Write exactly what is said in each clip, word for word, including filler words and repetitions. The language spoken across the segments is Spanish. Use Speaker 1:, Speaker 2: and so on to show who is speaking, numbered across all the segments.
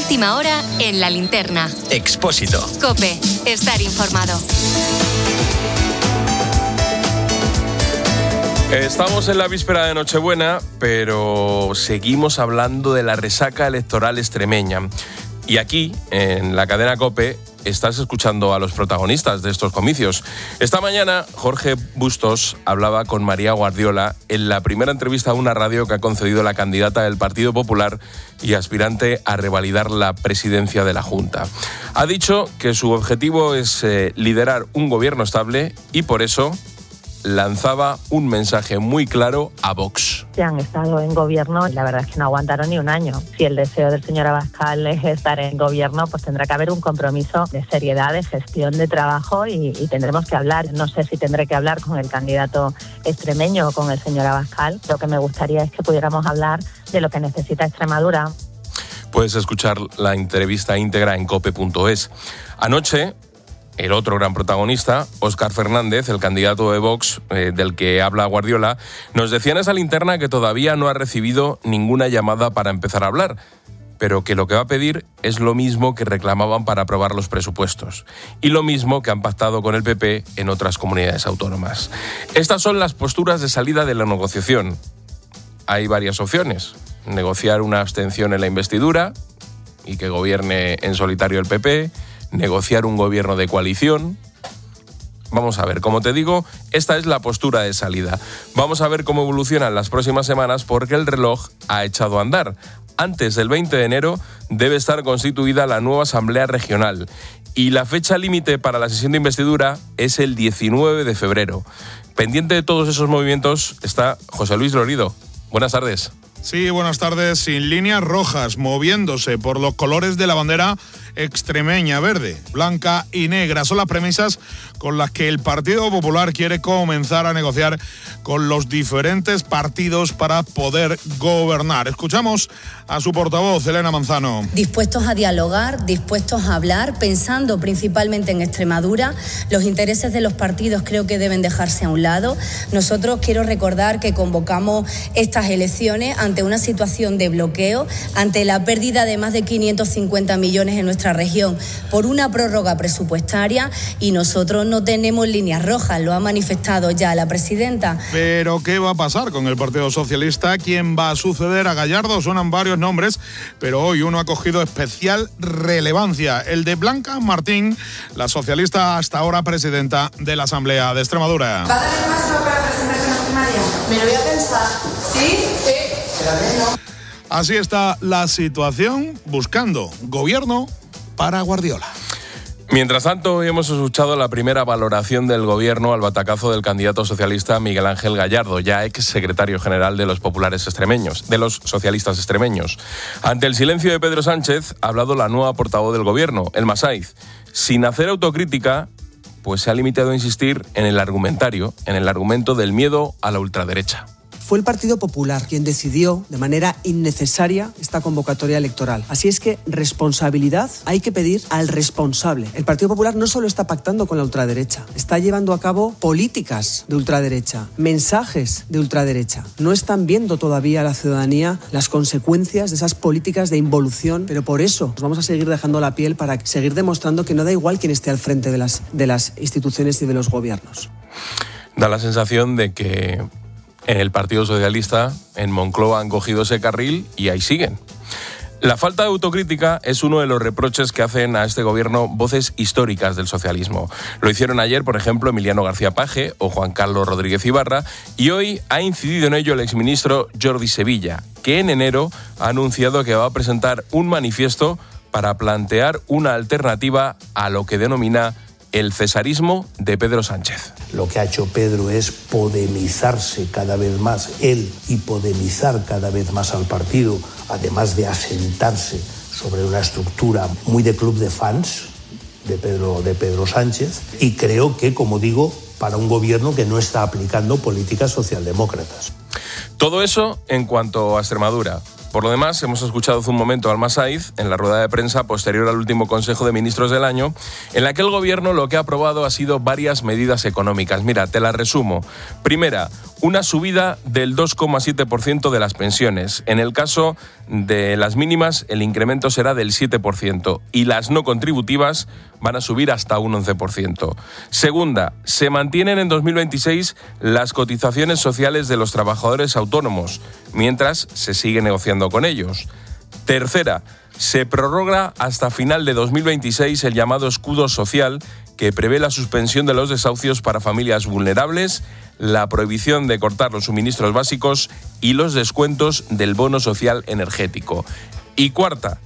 Speaker 1: última hora en La Linterna.
Speaker 2: Expósito.
Speaker 1: COPE. Estar informado.
Speaker 3: Estamos en la víspera de Nochebuena, pero seguimos hablando de la resaca electoral extremeña. Y aquí, en la cadena COPE, estás escuchando a los protagonistas de estos comicios. Esta mañana, Jorge Bustos hablaba con María Guardiola en la primera entrevista a una radio que ha concedido la candidata del Partido Popular y aspirante a revalidar la presidencia de la Junta. Ha dicho que su objetivo es eh, liderar un gobierno estable y por eso lanzaba un mensaje muy claro a Vox.
Speaker 4: Ya han estado en gobierno y la verdad es que no aguantaron ni un año. Si el deseo del señor Abascal es estar en gobierno, pues tendrá que haber un compromiso de seriedad, de gestión de trabajo y, y tendremos que hablar. No sé si tendré que hablar con el candidato extremeño o con el señor Abascal. Lo que me gustaría es que pudiéramos hablar de lo que necesita Extremadura.
Speaker 3: Puedes escuchar la entrevista íntegra en cope punto es. Anoche, el otro gran protagonista, Óscar Fernández, el candidato de Vox, eh, del que habla Guardiola, nos decía en esa linterna que todavía no ha recibido ninguna llamada para empezar a hablar, pero que lo que va a pedir es lo mismo que reclamaban para aprobar los presupuestos y lo mismo que han pactado con el P P en otras comunidades autónomas. Estas son las posturas de salida de la negociación. Hay varias opciones: negociar una abstención en la investidura y que gobierne en solitario el P P, negociar un gobierno de coalición. Vamos a ver, como te digo, esta es la postura de salida. Vamos a ver cómo evolucionan las próximas semanas porque el reloj ha echado a andar. Antes del veinte de enero debe estar constituida la nueva Asamblea Regional y la fecha límite para la sesión de investidura es el diecinueve de febrero. Pendiente de todos esos movimientos está José Luis Lorido. Buenas tardes.
Speaker 5: Sí, buenas tardes. Sin líneas rojas, moviéndose por los colores de la bandera extremeña, verde, blanca y negra. Son las premisas con las que el Partido Popular quiere comenzar a negociar con los diferentes partidos para poder gobernar. Escuchamos a su portavoz, Elena Manzano.
Speaker 6: Dispuestos a dialogar, dispuestos a hablar, pensando principalmente en Extremadura. Los intereses de los partidos creo que deben dejarse a un lado. Nosotros quiero recordar que convocamos estas elecciones ante una situación de bloqueo, ante la pérdida de más de quinientos cincuenta millones en nuestra región por una prórroga presupuestaria y nosotros no tenemos líneas rojas, lo ha manifestado ya la presidenta.
Speaker 5: Pero ¿qué va a pasar con el Partido Socialista? ¿Quién va a suceder a Gallardo? Suenan varios nombres, pero hoy uno ha cogido especial relevancia, el de Blanca Martín, la socialista hasta ahora presidenta de la Asamblea de Extremadura.
Speaker 7: ¿Va a dar más para la presentación primaria? Me lo voy a pensar. ¿Sí? Sí.
Speaker 5: Así está la situación, buscando gobierno para Guardiola.
Speaker 3: Mientras tanto, hoy hemos escuchado la primera valoración del gobierno al batacazo del candidato socialista Miguel Ángel Gallardo, ya ex secretario general de los populares extremeños, de los socialistas extremeños. Ante el silencio de Pedro Sánchez, ha hablado la nueva portavoz del gobierno, Elma Saiz. Sin hacer autocrítica, pues se ha limitado a insistir en el argumentario, en el argumento del miedo a la ultraderecha.
Speaker 8: Fue el Partido Popular quien decidió de manera innecesaria esta convocatoria electoral. Así es que responsabilidad hay que pedir al responsable. El Partido Popular no solo está pactando con la ultraderecha, está llevando a cabo políticas de ultraderecha, mensajes de ultraderecha. No están viendo todavía a la ciudadanía las consecuencias de esas políticas de involución, pero por eso nos vamos a seguir dejando la piel para seguir demostrando que no da igual quién esté al frente de las, de las instituciones y de los gobiernos.
Speaker 3: Da la sensación de que en el Partido Socialista, en Moncloa, han cogido ese carril y ahí siguen. La falta de autocrítica es uno de los reproches que hacen a este gobierno voces históricas del socialismo. Lo hicieron ayer, por ejemplo, Emiliano García Paje o Juan Carlos Rodríguez Ibarra, y hoy ha incidido en ello el exministro Jordi Sevilla, que en enero ha anunciado que va a presentar un manifiesto para plantear una alternativa a lo que denomina el cesarismo de Pedro Sánchez.
Speaker 9: Lo que ha hecho Pedro es podemizarse cada vez más, él, y podemizar cada vez más al partido, además de asentarse sobre una estructura muy de club de fans de Pedro, de Pedro Sánchez, y creo que, como digo, para un gobierno que no está aplicando políticas socialdemócratas.
Speaker 3: Todo eso en cuanto a Extremadura. Por lo demás, hemos escuchado hace un momento a Elma Saiz en la rueda de prensa posterior al último Consejo de Ministros del año, en la que el Gobierno lo que ha aprobado ha sido varias medidas económicas. Mira, te las resumo. Primera, una subida del dos coma siete por ciento de las pensiones. En el caso de las mínimas, el incremento será del siete por ciento y las no contributivas van a subir hasta un once por ciento. Segunda, se mantienen en dos mil veintiséis las cotizaciones sociales de los trabajadores autónomos, mientras se sigue negociando con ellos. Tercera, se prorroga hasta final de dos mil veintiséis el llamado escudo social, que prevé la suspensión de los desahucios para familias vulnerables, la prohibición de cortar los suministros básicos y los descuentos del bono social energético. Y cuarta,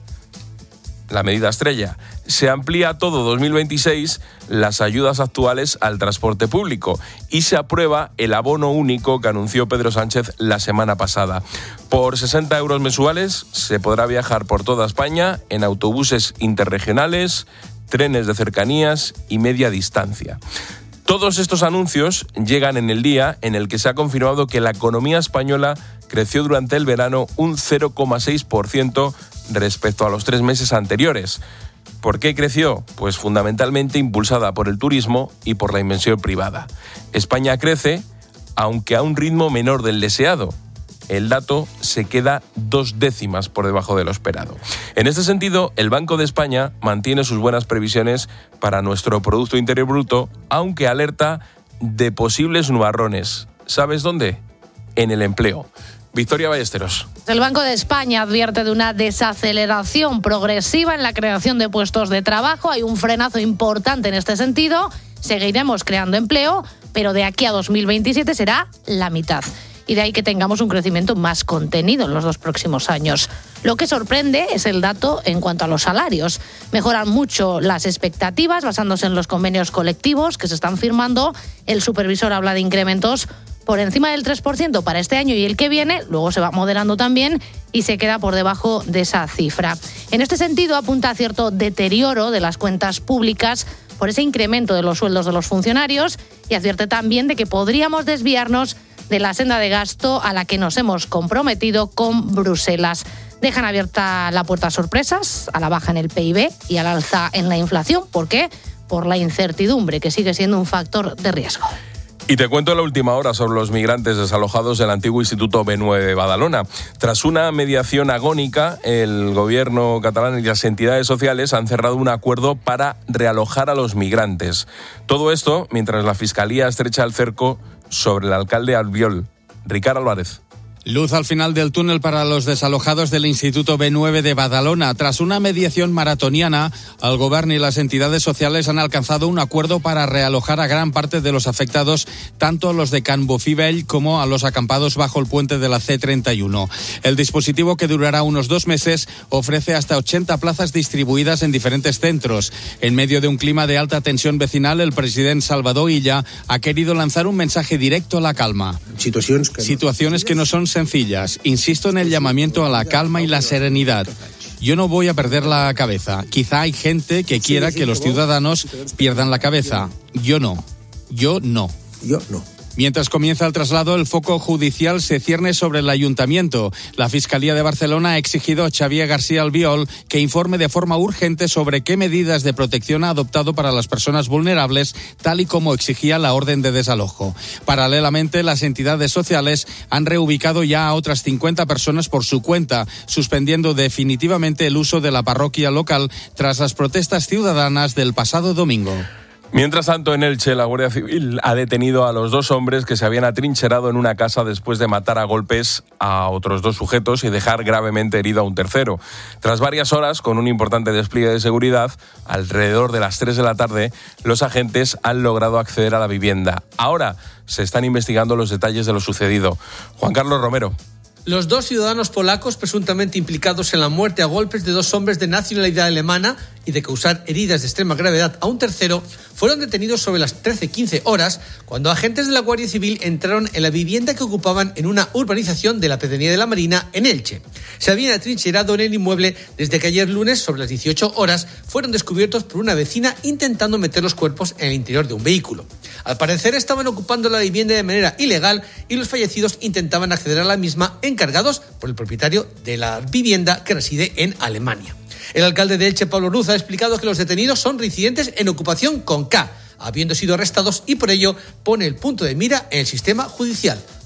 Speaker 3: la medida estrella, se amplía todo dos mil veintiséis las ayudas actuales al transporte público y se aprueba el abono único que anunció Pedro Sánchez la semana pasada. Por sesenta euros mensuales se podrá viajar por toda España en autobuses interregionales, trenes de cercanías y media distancia. Todos estos anuncios llegan en el día en el que se ha confirmado que la economía española creció durante el verano un cero coma seis por ciento respecto a los tres meses anteriores. ¿Por qué creció? Pues fundamentalmente impulsada por el turismo y por la inversión privada. España crece, aunque a un ritmo menor del deseado. El dato se queda dos décimas por debajo de lo esperado. En este sentido, el Banco de España mantiene sus buenas previsiones para nuestro Producto Interior Bruto, aunque alerta de posibles nubarrones. ¿Sabes dónde? En el empleo. Victoria Ballesteros.
Speaker 2: El Banco de España advierte de una desaceleración progresiva en la creación de puestos de trabajo. Hay un frenazo importante en este sentido. Seguiremos creando empleo, pero de aquí a dos mil veintisiete será la mitad. Y de ahí que tengamos un crecimiento más contenido en los dos próximos años. Lo que sorprende es el dato en cuanto a los salarios. Mejoran mucho las expectativas basándose en los convenios colectivos que se están firmando. El supervisor habla de incrementos por encima del tres por ciento para este año y el que viene, luego se va moderando también y se queda por debajo de esa cifra. En este sentido, apunta a cierto deterioro de las cuentas públicas por ese incremento de los sueldos de los funcionarios y advierte también de que podríamos desviarnos de la senda de gasto a la que nos hemos comprometido con Bruselas. Dejan abierta la puerta a sorpresas, a la baja en el P I B y al alza en la inflación. ¿Por qué? Por la incertidumbre, que sigue siendo un factor de riesgo.
Speaker 3: Y te cuento la última hora sobre los migrantes desalojados del antiguo Instituto B nueve de Badalona. Tras una mediación agónica, el gobierno catalán y las entidades sociales han cerrado un acuerdo para realojar a los migrantes. Todo esto mientras la Fiscalía estrecha el cerco sobre el alcalde Albiol. Ricard Álvarez.
Speaker 10: Luz al final del túnel para los desalojados del Instituto B nueve de Badalona. Tras una mediación maratoniana, el Gobierno y las entidades sociales han alcanzado un acuerdo para realojar a gran parte de los afectados, tanto a los de Can Bofí como a los acampados bajo el puente de la C treinta y uno. El dispositivo, que durará unos dos meses, ofrece hasta ochenta plazas distribuidas en diferentes centros. En medio de un clima de alta tensión vecinal, el presidente Salvador Illa ha querido lanzar un mensaje directo a la calma.
Speaker 11: Situaciones que,
Speaker 10: Situaciones que no son sencillas. Insisto en el llamamiento a la calma y la serenidad. Yo no voy a perder la cabeza. Quizá hay gente que quiera que los ciudadanos pierdan la cabeza. Yo no. Yo no.
Speaker 11: Yo no.
Speaker 10: Mientras comienza el traslado, el foco judicial se cierne sobre el ayuntamiento. La Fiscalía de Barcelona ha exigido a Xavier García Albiol que informe de forma urgente sobre qué medidas de protección ha adoptado para las personas vulnerables, tal y como exigía la orden de desalojo. Paralelamente, las entidades sociales han reubicado ya a otras cincuenta personas por su cuenta, suspendiendo definitivamente el uso de la parroquia local tras las protestas ciudadanas del pasado domingo.
Speaker 3: Mientras tanto, en Elche, la Guardia Civil ha detenido a los dos hombres que se habían atrincherado en una casa después de matar a golpes a otros dos sujetos y dejar gravemente herido a un tercero. Tras varias horas, con un importante despliegue de seguridad, alrededor de las tres de la tarde, los agentes han logrado acceder a la vivienda. Ahora se están investigando los detalles de lo sucedido. Juan Carlos Romero.
Speaker 12: Los dos ciudadanos polacos presuntamente implicados en la muerte a golpes de dos hombres de nacionalidad alemana y de causar heridas de extrema gravedad a un tercero fueron detenidos sobre las trece quince horas cuando agentes de la Guardia Civil entraron en la vivienda que ocupaban en una urbanización de la Pedanía de la Marina en Elche. Se habían atrincherado en el inmueble desde que ayer lunes, sobre las dieciocho horas, fueron descubiertos por una vecina intentando meter los cuerpos en el interior de un vehículo. Al parecer estaban ocupando la vivienda de manera ilegal y los fallecidos intentaban acceder a la misma encargados por el propietario de la vivienda, que reside en Alemania. El alcalde de Elche, Pablo Ruz, ha explicado que los detenidos son reincidentes en ocupación con K, habiendo sido arrestados, y por ello pone el punto de mira en el sistema judicial.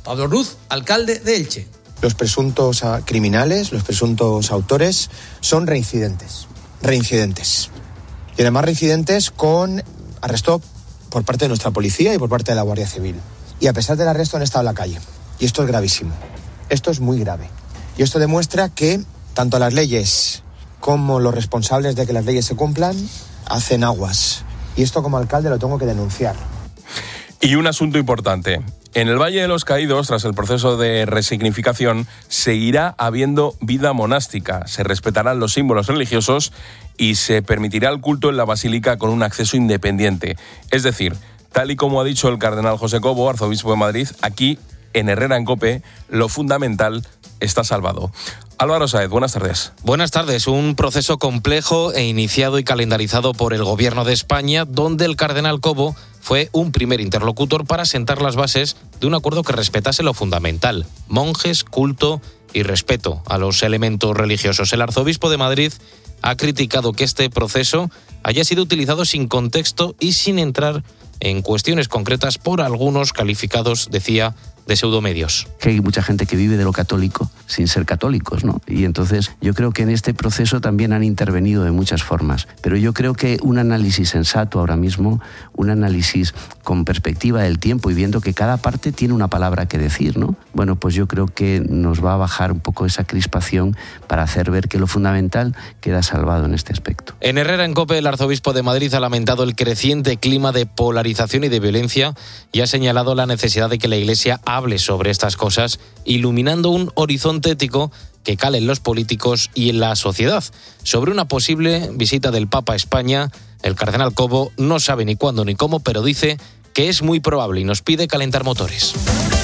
Speaker 12: Pablo Ruz, alcalde de Elche.
Speaker 11: Los presuntos criminales, los presuntos autores, son reincidentes. Reincidentes. Y además reincidentes con arresto por parte de nuestra policía y por parte de la Guardia Civil. Y a pesar del arresto han estado en la calle. Y esto es gravísimo. Esto es muy grave. Y esto demuestra que tanto las leyes como los responsables de que las leyes se cumplan hacen aguas. Y esto como alcalde lo tengo que denunciar.
Speaker 3: Y un asunto importante. En el Valle de los Caídos, tras el proceso de resignificación, seguirá habiendo vida monástica. Se respetarán los símbolos religiosos y se permitirá el culto en la basílica con un acceso independiente. Es decir, tal y como ha dicho el cardenal José Cobo, arzobispo de Madrid, aquí en Herrera en COPE, lo fundamental está salvado. Álvaro Sáez, buenas tardes.
Speaker 13: Buenas tardes. Un proceso complejo e iniciado y calendarizado por el Gobierno de España, donde el cardenal Cobo fue un primer interlocutor para sentar las bases de un acuerdo que respetase lo fundamental: monjes, culto y respeto a los elementos religiosos. El arzobispo de Madrid ha criticado que este proceso haya sido utilizado sin contexto y sin entrar en cuestiones concretas por algunos calificados, decía, de pseudomedios.
Speaker 14: Que hay mucha gente que vive de lo católico sin ser católicos, ¿no? Y entonces yo creo que en este proceso también han intervenido de muchas formas. Pero yo creo que un análisis sensato ahora mismo, un análisis con perspectiva del tiempo y viendo que cada parte tiene una palabra que decir, ¿no? Bueno, pues yo creo que nos va a bajar un poco esa crispación para hacer ver que lo fundamental queda salvado en este aspecto.
Speaker 13: En Herrera en COPE, el arzobispo de Madrid ha lamentado el creciente clima de polarización y de violencia y ha señalado la necesidad de que la Iglesia hable sobre estas cosas, iluminando un horizonte ético que cale en los políticos y en la sociedad. Sobre una posible visita del Papa a España, el cardenal Cobo no sabe ni cuándo ni cómo, pero dice que es muy probable y nos pide calentar motores.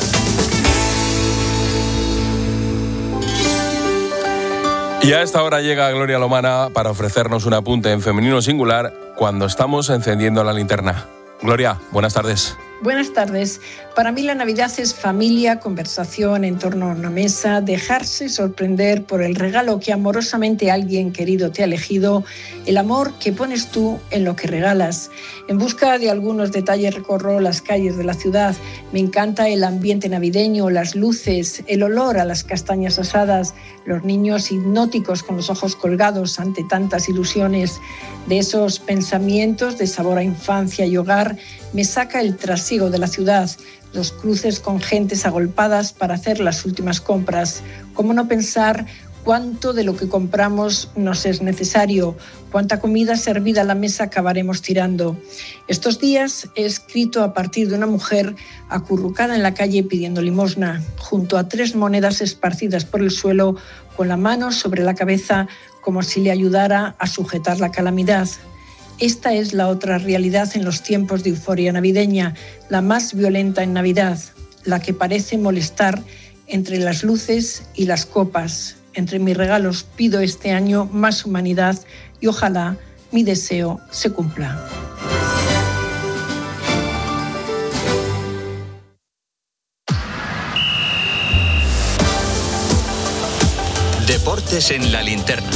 Speaker 3: Y a esta hora llega Gloria Lomana para ofrecernos un apunte en femenino singular cuando estamos encendiendo la linterna. Gloria, buenas tardes.
Speaker 15: Buenas tardes. Para mí la Navidad es familia, conversación en torno a una mesa, dejarse sorprender por el regalo que amorosamente alguien querido te ha elegido, el amor que pones tú en lo que regalas. En busca de algunos detalles recorro las calles de la ciudad. Me encanta el ambiente navideño, las luces, el olor a las castañas asadas, los niños hipnóticos con los ojos colgados ante tantas ilusiones. De esos pensamientos de sabor a infancia y hogar me saca el trasiego de la ciudad, los cruces con gentes agolpadas para hacer las últimas compras. ¿Cómo no pensar cuánto de lo que compramos nos es necesario? ¿Cuánta comida servida a la mesa acabaremos tirando? Estos días he escrito a partir de una mujer acurrucada en la calle pidiendo limosna, junto a tres monedas esparcidas por el suelo, con la mano sobre la cabeza, como si le ayudara a sujetar la calamidad. Esta es la otra realidad en los tiempos de euforia navideña, la más violenta en Navidad, la que parece molestar entre las luces y las copas. Entre mis regalos pido este año más humanidad y ojalá mi deseo se cumpla.
Speaker 16: Deportes en la linterna.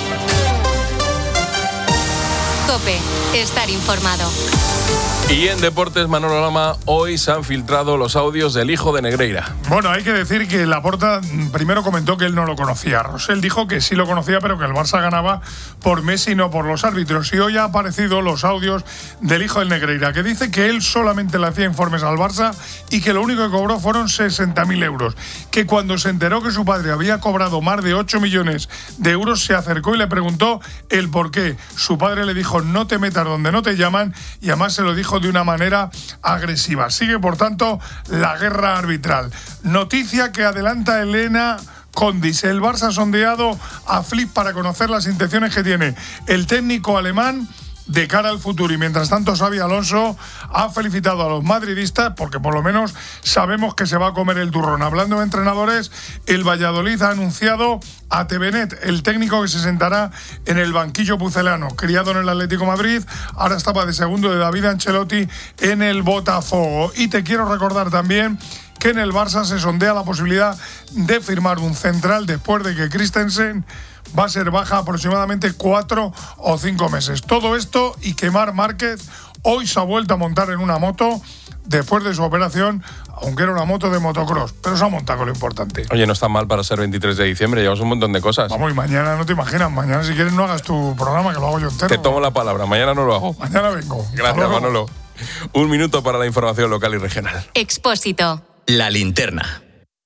Speaker 1: COPE, estar informado.
Speaker 3: Y en Deportes, Manolo Lama, hoy se han filtrado los audios del hijo de Negreira.
Speaker 5: Bueno, hay que decir que Laporta primero comentó que él no lo conocía. Rosell dijo que sí lo conocía, pero que el Barça ganaba por Messi, no por los árbitros. Y hoy han aparecido los audios del hijo del Negreira, que dice que él solamente le hacía informes al Barça y que lo único que cobró fueron sesenta mil euros. Que cuando se enteró que su padre había cobrado más de ocho millones de euros, se acercó y le preguntó el por qué. Su padre le dijo: no te metas donde no te llaman, y además se lo dijo de una manera agresiva. Sigue, por tanto, la guerra arbitral. Noticia que adelanta Elena Condis. El Barça ha sondeado a Flick para conocer las intenciones que tiene el técnico alemán de cara al futuro. Y mientras tanto, Xabi Alonso ha felicitado a los madridistas porque por lo menos sabemos que se va a comer el turrón. Hablando de entrenadores, el Valladolid ha anunciado a Tevenet, el técnico que se sentará en el banquillo pucelano. Criado en el Atlético de Madrid, ahora estaba de segundo de David Ancelotti en el Botafogo. Y te quiero recordar también que en el Barça se sondea la posibilidad de firmar un central después de que Christensen va a ser baja aproximadamente cuatro o cinco meses. Todo esto y que Marc Márquez hoy se ha vuelto a montar en una moto después de su operación
Speaker 16: aunque era una moto de motocross, pero se ha montado con lo importante.
Speaker 3: Oye, no está mal para ser veintitrés de diciembre, llevamos un montón de cosas.
Speaker 16: Vamos, y mañana no te imaginas, mañana si quieres no hagas tu programa, que lo hago yo entero.
Speaker 3: Te tomo la palabra, mañana no lo hago.
Speaker 16: Mañana vengo.
Speaker 3: Gracias, Manolo. Un minuto para la información local y regional.
Speaker 1: Expósito.
Speaker 17: La linterna.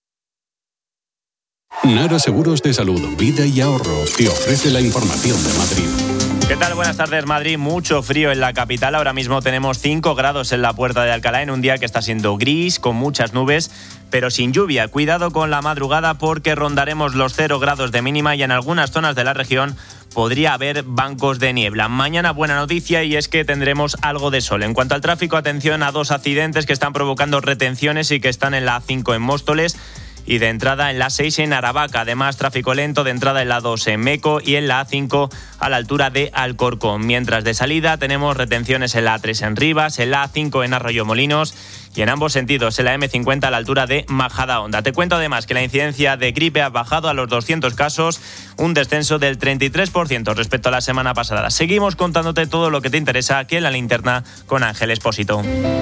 Speaker 18: Nara Seguros de Salud, Vida y Ahorro te ofrece la información de Madrid.
Speaker 19: ¿Qué tal? Buenas tardes, Madrid. Mucho frío en la capital. Ahora mismo tenemos cinco grados en la Puerta de Alcalá en un día que está siendo gris, con muchas nubes, pero sin lluvia. Cuidado con la madrugada porque rondaremos los cero grados de mínima y en algunas zonas de la región podría haber bancos de niebla. Mañana buena noticia y es que tendremos algo de sol. En cuanto al tráfico, atención a dos accidentes que están provocando retenciones y que están en la A cinco en Móstoles y de entrada en la A seis en Aravaca. Además, tráfico lento de entrada en la A dos en Meco y en la A cinco a la altura de Alcorcón. Mientras de salida tenemos retenciones en la A tres en Rivas, en la A cinco en Arroyomolinos y en ambos sentidos en la eme cincuenta a la altura de Majadahonda. Te cuento además que la incidencia de gripe ha bajado a los doscientos casos, un descenso del treinta y tres por ciento respecto a la semana pasada. Seguimos contándote todo lo que te interesa aquí en La Linterna con Ángel Expósito.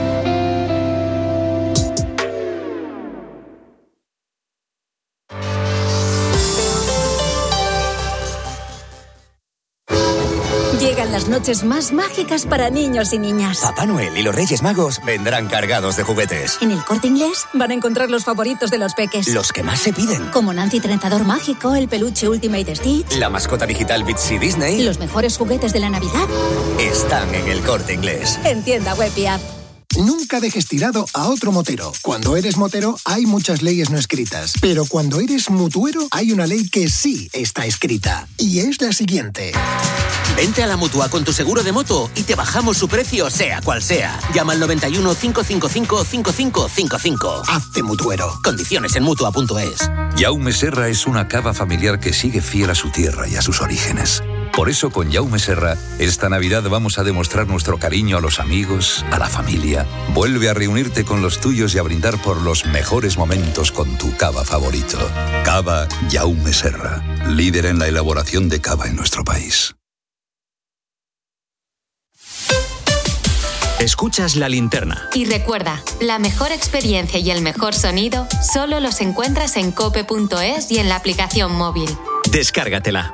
Speaker 20: Llegan las noches más mágicas para niños y niñas.
Speaker 17: Papá Noel y los Reyes Magos vendrán cargados de juguetes.
Speaker 20: En el Corte Inglés van a encontrar los favoritos de los peques.
Speaker 17: Los que más se piden.
Speaker 20: Como Nancy Trenzador Mágico, el peluche Ultimate Stitch.
Speaker 17: La mascota digital Bitsy Disney.
Speaker 20: Los mejores juguetes de la Navidad.
Speaker 17: Están en el Corte Inglés.
Speaker 20: En tienda web y app.
Speaker 21: Nunca dejes tirado a otro motero. Cuando eres motero hay muchas leyes no escritas, pero cuando eres mutuero hay una ley que sí está escrita y es la siguiente.
Speaker 17: Vente a la Mutua con tu seguro de moto y te bajamos su precio sea cual sea. Llama al noventa y uno, cinco cinco cinco, cinco cinco cinco cinco.
Speaker 21: Hazte mutuero.
Speaker 17: Condiciones en mutua punto es.
Speaker 22: Jaume Serra es una cava familiar que sigue fiel a su tierra y a sus orígenes. Por eso con Jaume Serra, esta Navidad vamos a demostrar nuestro cariño a los amigos, a la familia. Vuelve a reunirte con los tuyos y a brindar por los mejores momentos con tu cava favorito. Cava Jaume Serra, líder en la elaboración de cava en nuestro país.
Speaker 17: Escuchas La Linterna.
Speaker 1: Y recuerda, la mejor experiencia y el mejor sonido solo los encuentras en cope punto es y en la aplicación móvil.
Speaker 17: Descárgatela.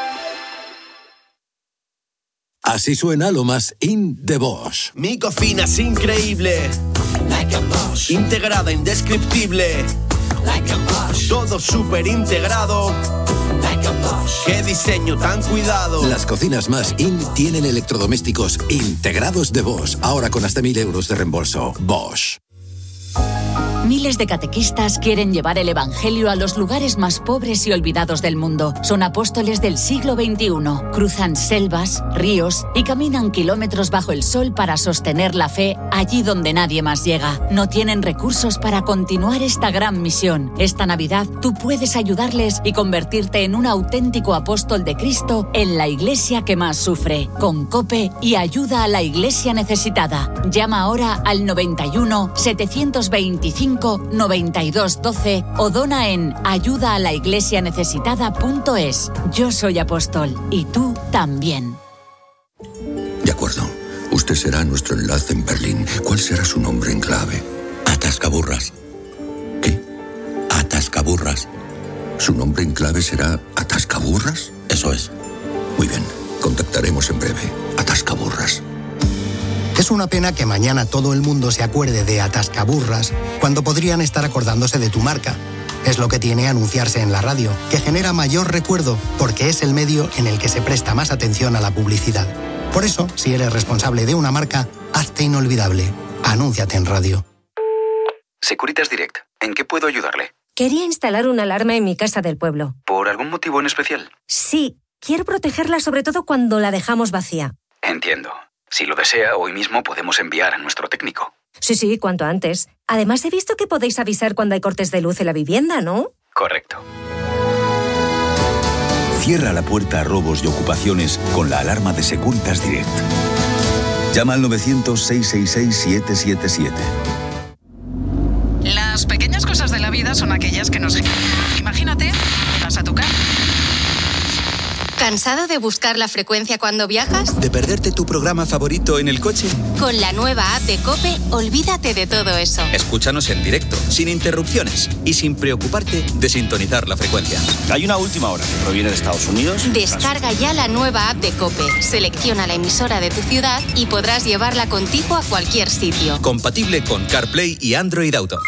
Speaker 18: Así suena lo más in de Bosch.
Speaker 23: Mi cocina es increíble. Like a Bosch. Integrada, indescriptible. Like a Bosch. Todo súper integrado. Like a Bosch. Qué diseño tan cuidado.
Speaker 18: Las cocinas más in tienen electrodomésticos integrados de Bosch. Ahora con hasta mil euros de reembolso. Bosch.
Speaker 24: Miles de catequistas quieren llevar el Evangelio a los lugares más pobres y olvidados del mundo. Son apóstoles del siglo veintiuno. Cruzan selvas, ríos y caminan kilómetros bajo el sol para sostener la fe allí donde nadie más llega. No tienen recursos para continuar esta gran misión. Esta Navidad tú puedes ayudarles y convertirte en un auténtico apóstol de Cristo en la iglesia que más sufre. Con COPE y ayuda a la iglesia necesitada. Llama ahora al noventa y uno, setecientos veinticinco, noventa y dos doce o dona en ayuda a la iglesia necesitada punto es. Yo soy apóstol y tú también.
Speaker 22: De acuerdo. Usted será nuestro enlace en Berlín. ¿Cuál será su nombre en clave? Atascaburras. ¿Qué? Atascaburras. ¿Su nombre en clave será Atascaburras? Eso es. Muy bien. Contactaremos en breve. Atascaburras.
Speaker 25: Es una pena que mañana todo el mundo se acuerde de Atascaburras cuando podrían estar acordándose de tu marca. Es lo que tiene anunciarse en la radio, que genera mayor recuerdo porque es el medio en el que se presta más atención a la publicidad. Por eso, si eres responsable de una marca, hazte inolvidable. Anúnciate en radio.
Speaker 26: Securitas Direct. ¿En qué puedo ayudarle?
Speaker 27: Quería instalar una alarma en mi casa del pueblo.
Speaker 26: ¿Por algún motivo en especial?
Speaker 27: Sí, quiero protegerla sobre todo cuando la dejamos vacía.
Speaker 26: Entiendo. Si lo desea, hoy mismo podemos enviar a nuestro técnico.
Speaker 27: Sí, sí, cuanto antes. Además, he visto que podéis avisar cuando hay cortes de luz en la vivienda, ¿no?
Speaker 26: Correcto.
Speaker 22: Cierra la puerta a robos y ocupaciones con la alarma de Securitas Direct. Llama al novecientos, seiscientos sesenta y seis, siete siete siete.
Speaker 28: Las pequeñas cosas de la vida son aquellas que nos... Imagínate, vas a tu casa.
Speaker 1: ¿Cansado de buscar la frecuencia cuando viajas?
Speaker 18: ¿De perderte tu programa favorito en el coche?
Speaker 1: Con la nueva app de COPE, olvídate de todo eso.
Speaker 18: Escúchanos en directo, sin interrupciones y sin preocuparte de sintonizar la frecuencia.
Speaker 2: Hay una última hora que proviene de Estados Unidos.
Speaker 1: Descarga ya la nueva app de COPE, selecciona la emisora de tu ciudad y podrás llevarla contigo a cualquier sitio.
Speaker 18: Compatible con CarPlay y Android Auto.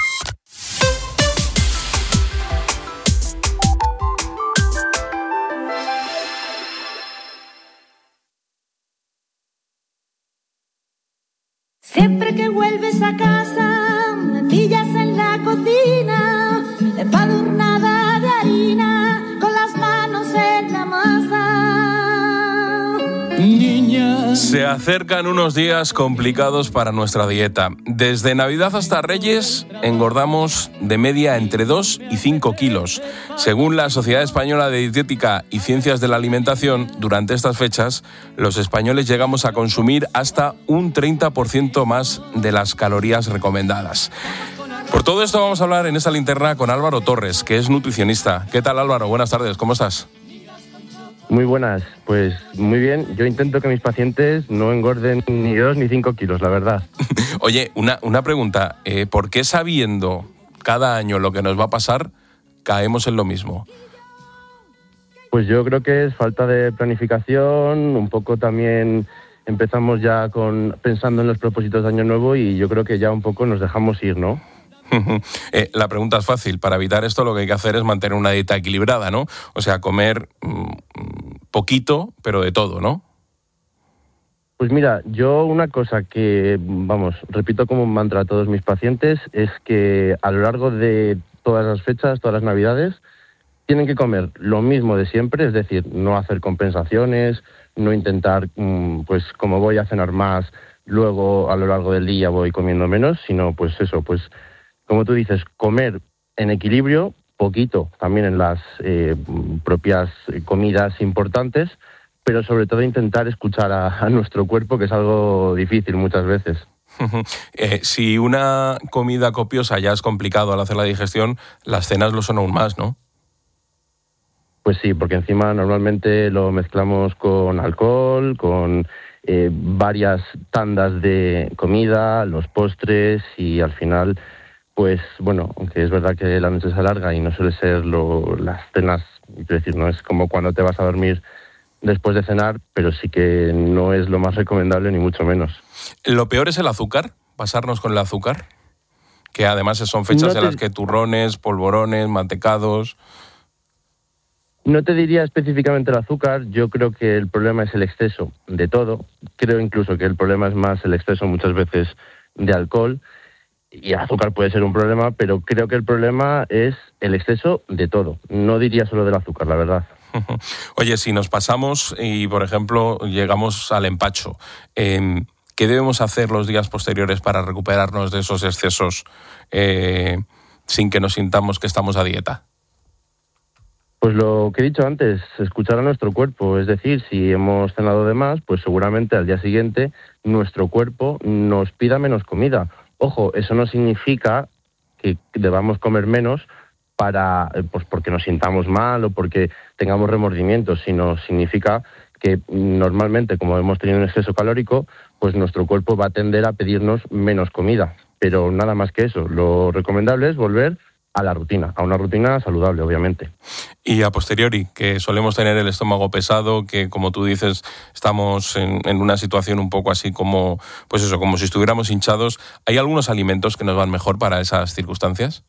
Speaker 4: Siempre que vuelves a casa, me pillas en la cocina, empadurnada de harina, con las manos en la masa.
Speaker 3: Niña. Se acercan unos días complicados para nuestra dieta. Desde Navidad hasta Reyes engordamos de media entre dos y cinco kilos. Según la Sociedad Española de Dietética y Ciencias de la Alimentación, durante estas fechas, los españoles llegamos a consumir hasta un treinta por ciento más de las calorías recomendadas. Por todo esto vamos a hablar en esta linterna con Álvaro Torres, que es nutricionista. ¿Qué tal, Álvaro? Buenas tardes, ¿cómo estás?
Speaker 6: Muy buenas, pues muy bien. Yo intento que mis pacientes no engorden ni dos ni cinco kilos, la verdad.
Speaker 3: Oye, una, una pregunta. Eh, ¿Por qué sabiendo cada año lo que nos va a pasar, caemos en lo mismo?
Speaker 6: Pues yo creo que es falta de planificación, un poco también empezamos ya con pensando en los propósitos de Año Nuevo y yo creo que ya un poco nos dejamos ir, ¿no?
Speaker 3: eh, la pregunta es fácil. Para evitar esto lo que hay que hacer es mantener una dieta equilibrada, ¿no? O sea, comer mmm, poquito, pero de todo, ¿no?
Speaker 6: Pues mira, yo una cosa que, vamos, repito como un mantra a todos mis pacientes es que a lo largo de todas las fechas, todas las Navidades, tienen que comer lo mismo de siempre, es decir, no hacer compensaciones, no intentar, pues como voy a cenar más, luego a lo largo del día voy comiendo menos, sino pues eso, pues como tú dices, comer en equilibrio, poquito también en las eh, propias comidas importantes, pero sobre todo intentar escuchar a, a nuestro cuerpo, que es algo difícil muchas veces.
Speaker 3: eh, si una comida copiosa ya es complicado al hacer la digestión, las cenas lo son aún más, ¿no?
Speaker 6: Pues sí, porque encima normalmente lo mezclamos con alcohol, con eh, varias tandas de comida, los postres y al final, pues bueno, aunque es verdad que la noche se alarga y no suele ser lo, las cenas, es decir, no es como cuando te vas a dormir después de cenar, pero sí que no es lo más recomendable ni mucho menos.
Speaker 3: ¿Lo peor es el azúcar? ¿Pasarnos con el azúcar? Que además son fechas no te... en las que turrones, polvorones, mantecados...
Speaker 6: No te diría específicamente el azúcar, yo creo que el problema es el exceso de todo. Creo incluso que el problema es más el exceso muchas veces de alcohol. Y el azúcar puede ser un problema, pero creo que el problema es el exceso de todo. No diría solo del azúcar, la verdad.
Speaker 3: Oye, si nos pasamos y, por ejemplo, llegamos al empacho, eh, ¿qué debemos hacer los días posteriores para recuperarnos de esos excesos eh, sin que nos sintamos que estamos a dieta?
Speaker 6: Pues lo que he dicho antes, escuchar a nuestro cuerpo. Es decir, si hemos cenado de más, pues seguramente al día siguiente nuestro cuerpo nos pida menos comida. Ojo, eso no significa que debamos comer menos para, pues porque nos sintamos mal o porque tengamos remordimientos, sino significa que normalmente, como hemos tenido un exceso calórico, pues nuestro cuerpo va a tender a pedirnos menos comida. Pero nada más que eso. Lo recomendable es volver a la rutina, a una rutina saludable, obviamente.
Speaker 3: Y a posteriori, que solemos tener el estómago pesado, que como tú dices, estamos en, en una situación un poco así como, pues eso, como si estuviéramos hinchados, ¿hay algunos alimentos que nos van mejor para esas circunstancias?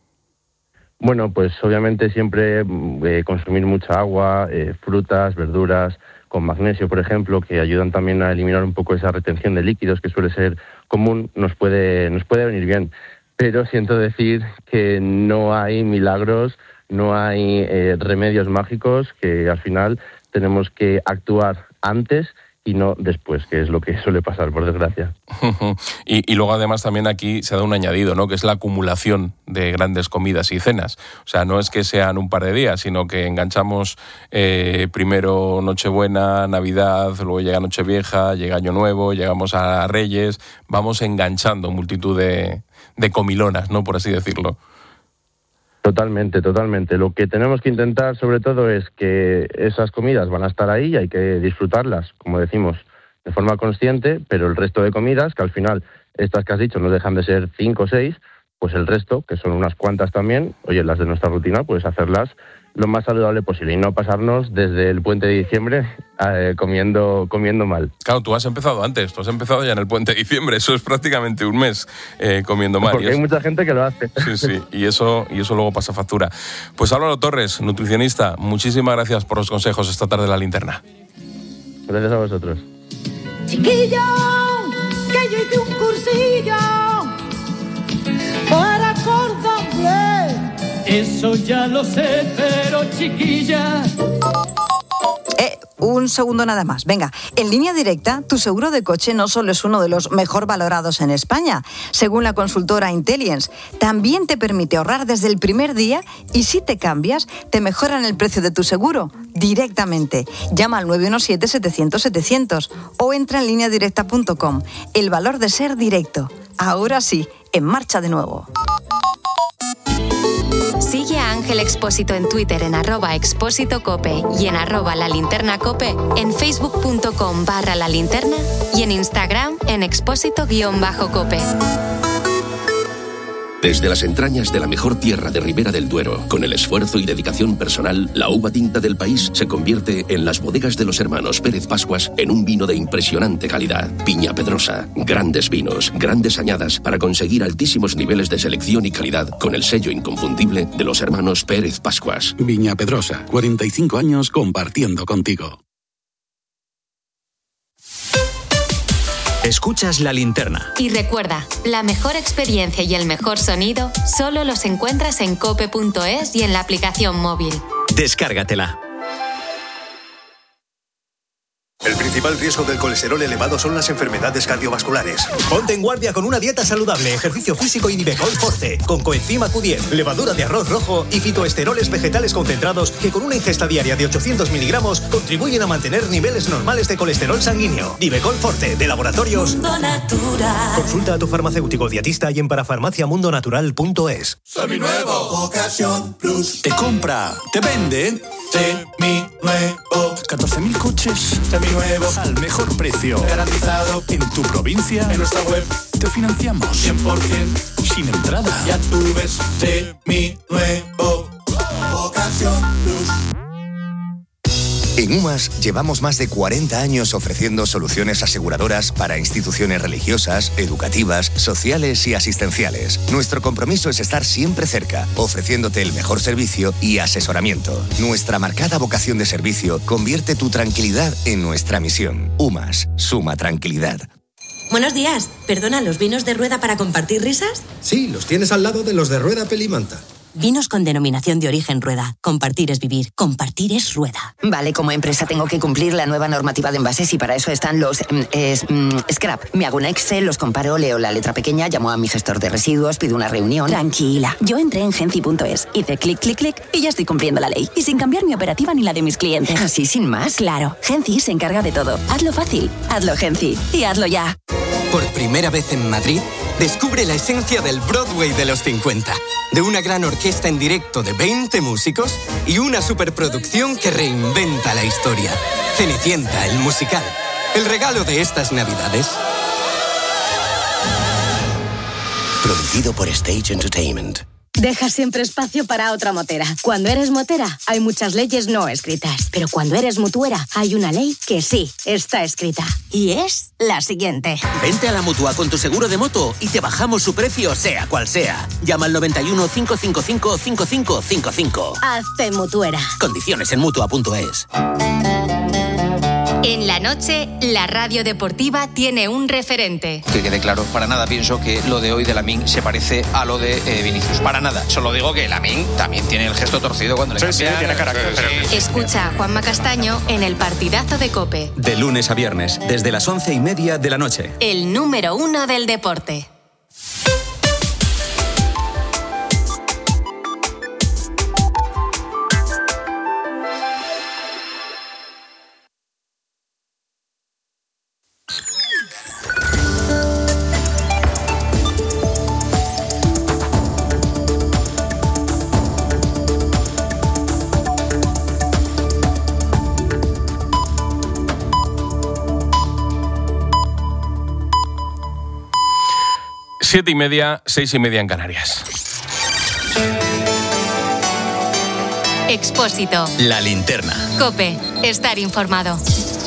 Speaker 6: Bueno, pues obviamente siempre eh, consumir mucha agua, eh, frutas, verduras, con magnesio, por ejemplo, que ayudan también a eliminar un poco esa retención de líquidos que suele ser común, nos puede, nos puede venir bien. Pero siento decir que no hay milagros, no hay eh, remedios mágicos, que al final tenemos que actuar antes y no después, que es lo que suele pasar, por desgracia.
Speaker 3: y, y luego además también aquí se da un añadido, ¿no? Que es la acumulación de grandes comidas y cenas. O sea, no es que sean un par de días, sino que enganchamos eh, primero Nochebuena, Navidad, luego llega Nochevieja, llega Año Nuevo, llegamos a Reyes, vamos enganchando multitud de... de comilonas, ¿no? Por así decirlo.
Speaker 6: Totalmente, totalmente. Lo que tenemos que intentar sobre todo es que esas comidas van a estar ahí y hay que disfrutarlas, como decimos, de forma consciente, pero el resto de comidas, que al final estas que has dicho no dejan de ser cinco o seis, pues el resto, que son unas cuantas también, oye, las de nuestra rutina, pues hacerlas lo más saludable posible y no pasarnos desde el puente de diciembre eh, comiendo comiendo mal.
Speaker 3: Claro, tú has empezado antes, tú has empezado ya en el puente de diciembre, eso es prácticamente un mes eh, comiendo mal.
Speaker 6: Porque
Speaker 3: y
Speaker 6: hay
Speaker 3: es...
Speaker 6: mucha gente que lo hace.
Speaker 3: Sí, sí, y eso, y eso luego pasa factura. Pues Álvaro Torres, nutricionista, muchísimas gracias por los consejos esta tarde en La Linterna.
Speaker 6: Gracias a vosotros.
Speaker 4: Chiquillo, que yo hice un cursillo para cordable.
Speaker 7: Eso ya lo sé, pero chiquilla...
Speaker 8: Eh, un segundo nada más. Venga, en Línea Directa, tu seguro de coche no solo es uno de los mejor valorados en España, según la consultora Intellience, también te permite ahorrar desde el primer día y si te cambias, te mejoran el precio de tu seguro directamente. Llama al nueve uno siete, setecientos, setecientos o entra en línea directa punto com. El valor de ser directo. Ahora sí, en marcha de nuevo.
Speaker 1: Sigue a Ángel Expósito en Twitter en arroba expósito cope y en arroba la linterna cope, en facebook punto com barra la linterna y en Instagram en expósito guión bajo cope.
Speaker 9: Desde las entrañas de la mejor tierra de Ribera del Duero, con el esfuerzo y dedicación personal, la uva tinta del país se convierte en las bodegas de los hermanos Pérez Pascuas en un vino de impresionante calidad. Viña Pedrosa, grandes vinos, grandes añadas para conseguir altísimos niveles de selección y calidad con el sello inconfundible de los hermanos Pérez Pascuas.
Speaker 18: Viña Pedrosa, cuarenta y cinco años compartiendo contigo.
Speaker 10: Escuchas La Linterna.
Speaker 1: Y recuerda, la mejor experiencia y el mejor sonido solo los encuentras en cope punto es y en la aplicación móvil.
Speaker 10: Descárgatela.
Speaker 11: El principal riesgo del colesterol elevado son las enfermedades cardiovasculares. Ponte en guardia con una dieta saludable, ejercicio físico y Nivecol Forte, con coenzima Q diez, levadura de arroz rojo y fitoesteroles vegetales concentrados que con una ingesta diaria de ochocientos miligramos contribuyen a mantener niveles normales de colesterol sanguíneo. Nivecol Forte, de Laboratorios
Speaker 4: Mundo Natural.
Speaker 11: Consulta a tu farmacéutico dietista y en parafarmaciamundonatural punto es.
Speaker 12: Seminuevo. Ocasión Plus. Te compra, te vende. Seminuevo. catorce mil coches. Seminuevo. Al mejor precio. Garantizado. En tu provincia. En nuestra web. Te financiamos. cien por ciento. Sin entrada. Ya tú ves. Seminuevo. Ocasión Plus.
Speaker 14: En UMAS llevamos más de cuarenta años ofreciendo soluciones aseguradoras para instituciones religiosas, educativas, sociales y asistenciales. Nuestro compromiso es estar siempre cerca, ofreciéndote el mejor servicio y asesoramiento. Nuestra marcada vocación de servicio convierte tu tranquilidad en nuestra misión. UMAS, suma tranquilidad.
Speaker 28: Buenos días. ¿Perdona, los vinos de Rueda para compartir risas?
Speaker 29: Sí, los tienes al lado de los de Rueda Pelimanta.
Speaker 28: Vinos con denominación de origen Rueda. Compartir es vivir. Compartir es Rueda.
Speaker 30: Vale, como empresa tengo que cumplir la nueva normativa de envases y para eso están los mm, es, mm, scrap. Me hago un Excel, los comparo, leo la letra pequeña, llamo a mi gestor de residuos, pido una reunión.
Speaker 31: Tranquila, yo entré en genci punto es, hice clic, clic, clic y ya estoy cumpliendo la ley. Y sin cambiar mi operativa ni la de mis clientes.
Speaker 30: ¿Así sin más?
Speaker 31: Claro, Genci se encarga de todo. Hazlo fácil, hazlo Genci y hazlo ya.
Speaker 32: Por primera vez en Madrid, descubre la esencia del Broadway de los cincuenta. De una gran orquesta en directo de veinte músicos y una superproducción que reinventa la historia. Cenicienta, el musical. El regalo de estas Navidades.
Speaker 12: Producido por Stage Entertainment.
Speaker 33: Deja siempre espacio para otra motera. Cuando eres motera, hay muchas leyes no escritas. Pero cuando eres mutuera, hay una ley que sí está escrita. Y es la siguiente.
Speaker 17: Vente a la Mutua con tu seguro de moto y te bajamos su precio, sea cual sea. Llama al noventa y uno, cinco cinco cinco, cinco cinco cinco cinco.
Speaker 33: Hazte mutuera.
Speaker 17: Condiciones en mutua punto es.
Speaker 1: En la noche, la radio deportiva tiene un referente.
Speaker 34: Que quede claro, para nada pienso que lo de hoy de Lamine se parece a lo de eh, Vinicius. Para nada. Solo digo que Lamine también tiene el gesto torcido cuando le sí, cambian. Sí, tiene carácter. Sí.
Speaker 1: Escucha a Juanma Castaño en el partidazo de COPE.
Speaker 10: De lunes a viernes, desde las once y media de la noche.
Speaker 1: El número uno del deporte.
Speaker 3: Siete y media, seis y media en Canarias.
Speaker 1: Expósito.
Speaker 10: La linterna.
Speaker 1: COPE. Estar informado.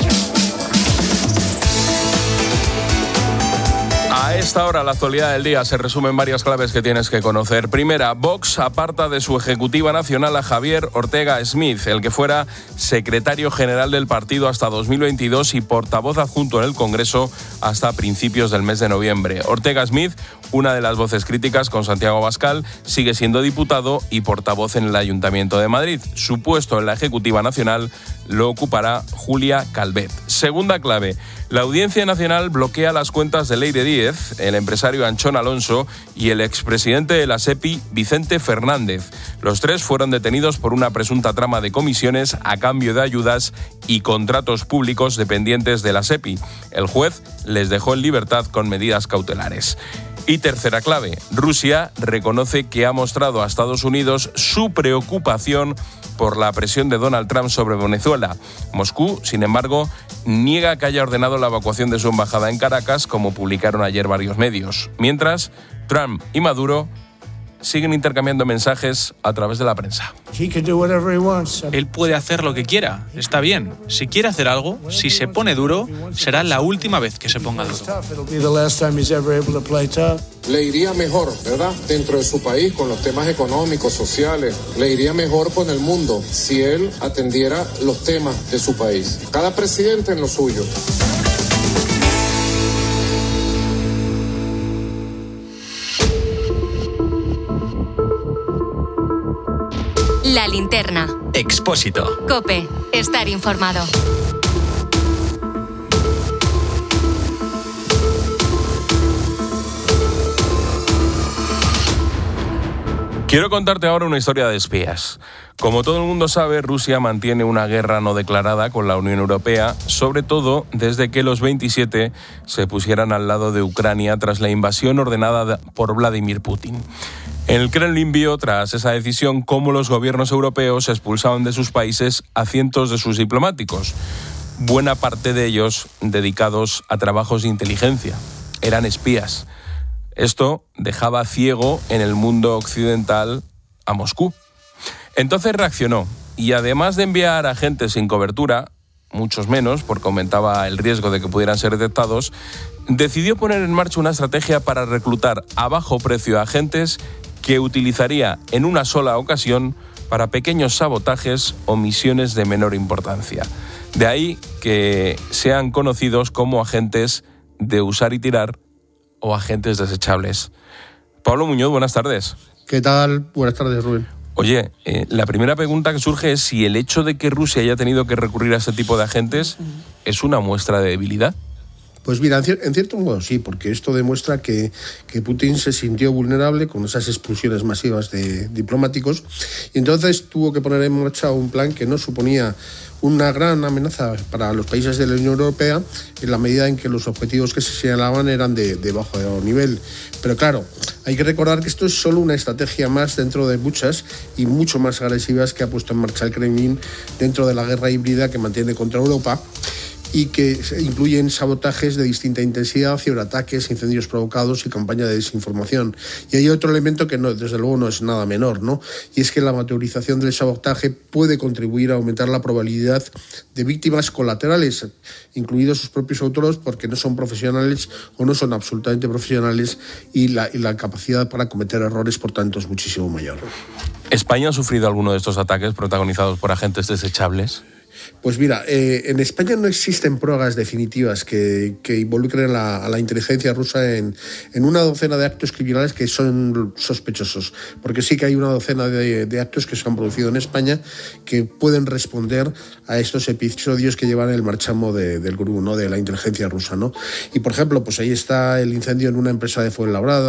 Speaker 3: A esta hora, la actualidad del día se resume en varias claves que tienes que conocer. Primera, Vox aparta de su ejecutiva nacional a Javier Ortega Smith, el que fuera secretario general del partido hasta dos mil veintidós y portavoz adjunto en el Congreso hasta principios del mes de noviembre. Ortega Smith, una de las voces críticas con Santiago Abascal, sigue siendo diputado y portavoz en el Ayuntamiento de Madrid. Su puesto en la ejecutiva nacional lo ocupará Julia Calvet. Segunda clave, la Audiencia Nacional bloquea las cuentas de Leire Díez, el empresario Anchón Alonso y el expresidente de la SEPI, Vicente Fernández. Los tres fueron detenidos por una presunta trama de comisiones a cambio de ayudas y contratos públicos dependientes de la SEPI. El juez les dejó en libertad con medidas cautelares. Y tercera clave, Rusia reconoce que ha mostrado a Estados Unidos su preocupación por la presión de Donald Trump sobre Venezuela. Moscú, sin embargo, niega que haya ordenado la evacuación de su embajada en Caracas, como publicaron ayer varios medios. Mientras, Trump y Maduro siguen intercambiando mensajes a través de la prensa.
Speaker 2: Él puede hacer lo que quiera, está bien. Si quiere hacer algo, si se pone duro, será la última vez que se ponga duro.
Speaker 5: Le iría mejor, ¿verdad? Dentro de su país, con los temas económicos, sociales. Le iría mejor con el mundo si él atendiera los temas de su país. Cada presidente en lo suyo.
Speaker 1: La linterna.
Speaker 10: Expósito.
Speaker 1: COPE. Estar informado.
Speaker 3: Quiero contarte ahora una historia de espías. Como todo el mundo sabe, Rusia mantiene una guerra no declarada con la Unión Europea, sobre todo desde que los veintisiete se pusieran al lado de Ucrania tras la invasión ordenada por Vladimir Putin. El Kremlin vio, tras esa decisión, cómo los gobiernos europeos expulsaban de sus países a cientos de sus diplomáticos, buena parte de ellos dedicados a trabajos de inteligencia. Eran espías. Esto dejaba ciego en el mundo occidental a Moscú. Entonces reaccionó y, además de enviar agentes sin cobertura, muchos menos, porque aumentaba el riesgo de que pudieran ser detectados, decidió poner en marcha una estrategia para reclutar a bajo precio a agentes que utilizaría en una sola ocasión para pequeños sabotajes o misiones de menor importancia. De ahí que sean conocidos como agentes de usar y tirar o agentes desechables. Pablo Muñoz, buenas tardes.
Speaker 13: ¿Qué tal? Buenas tardes, Rubén.
Speaker 3: Oye, eh, la primera pregunta que surge es si el hecho de que Rusia haya tenido que recurrir a este tipo de agentes es una muestra de debilidad.
Speaker 13: Pues mira, en, cier- en cierto modo sí, porque esto demuestra que, que Putin se sintió vulnerable con esas expulsiones masivas de diplomáticos y entonces tuvo que poner en marcha un plan que no suponía una gran amenaza para los países de la Unión Europea en la medida en que los objetivos que se señalaban eran de, de bajo nivel. Pero claro, hay que recordar que esto es solo una estrategia más dentro de muchas y mucho más agresivas que ha puesto en marcha el Kremlin dentro de la guerra híbrida que mantiene contra Europa, y que incluyen sabotajes de distinta intensidad, ciberataques, incendios provocados y campaña de desinformación. Y hay otro elemento que no, desde luego no es nada menor, ¿no? Y es que la amateurización del sabotaje puede contribuir a aumentar la probabilidad de víctimas colaterales, incluidos sus propios autores, porque no son profesionales o no son absolutamente profesionales, y la, y la capacidad para cometer errores, por tanto, es muchísimo mayor.
Speaker 3: ¿España ha sufrido alguno de estos ataques protagonizados por agentes desechables?
Speaker 13: Pues mira, eh, en España no existen pruebas definitivas que, que involucren a la, a la inteligencia rusa en, en una docena de actos criminales que son sospechosos, porque sí que hay una docena de, de actos que se han producido en España que pueden responder a estos episodios que llevan el marchamo de, del gurú, ¿no?, de la inteligencia rusa, ¿no? Y por ejemplo, pues ahí está el incendio en una empresa de Fuenlabrada,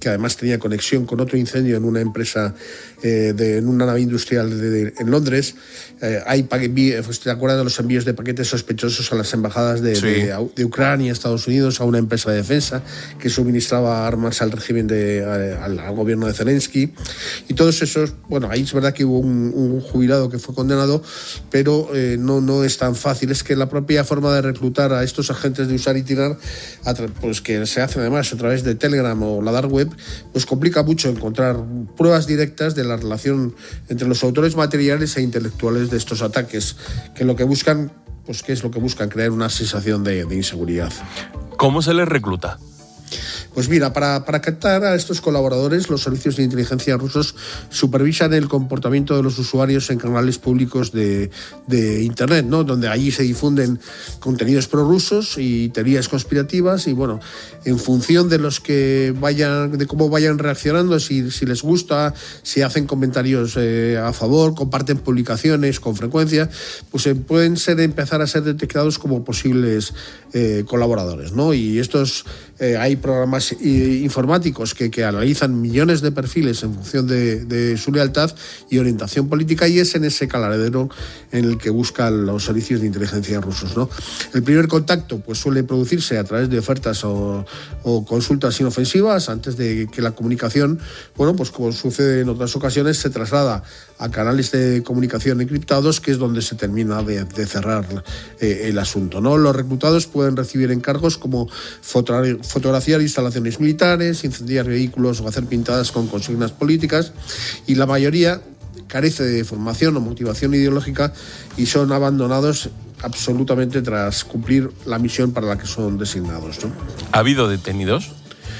Speaker 13: que además tenía conexión con otro incendio en una empresa, eh, de, en una nave industrial de, de, en Londres. Eh, hay, ¿te acuerdas de los envíos de paquetes sospechosos a las embajadas de, sí. de, de Ucrania, Estados Unidos, a una empresa de defensa que suministraba armas al régimen de, al, al gobierno de Zelensky? Y todos esos, bueno, ahí es verdad que hubo un, un jubilado que fue condenado, pero eh, no, no es tan fácil. Es que la propia forma de reclutar a estos agentes de usar y tirar, pues que se hace además a través de Telegram o la dark web, pues complica mucho encontrar pruebas directas de la relación entre los autores materiales e intelectuales de estos ataques, que lo que buscan, pues ¿qué es lo que buscan? Crear una sensación de, de inseguridad.
Speaker 3: ¿Cómo se les recluta?
Speaker 13: Pues mira, para, para captar a estos colaboradores, los servicios de inteligencia rusos supervisan el comportamiento de los usuarios en canales públicos de, de Internet, ¿no? Donde allí se difunden contenidos prorrusos y teorías conspirativas, y bueno, en función de los que vayan, de cómo vayan reaccionando, si, si les gusta, si hacen comentarios eh, a favor, comparten publicaciones con frecuencia, pues eh, pueden ser empezar a ser detectados como posibles eh, colaboradores, ¿no? Y estos eh, hay programas informáticos que, que analizan millones de perfiles en función de, de su lealtad y orientación política, y es en ese caladero en el que buscan los servicios de inteligencia rusos, ¿no? El primer contacto pues suele producirse a través de ofertas o, o consultas inofensivas antes de que la comunicación, bueno, pues como sucede en otras ocasiones, se traslada a canales de comunicación encriptados, que es donde se termina de, de cerrar eh, el asunto, ¿no? Los reclutados pueden recibir encargos como fotogra- fotografiar instalaciones militares, incendiar vehículos o hacer pintadas con consignas políticas, y la mayoría carece de formación o motivación ideológica y son abandonados absolutamente tras cumplir la misión para la que son designados, ¿no?
Speaker 3: ¿Ha habido detenidos?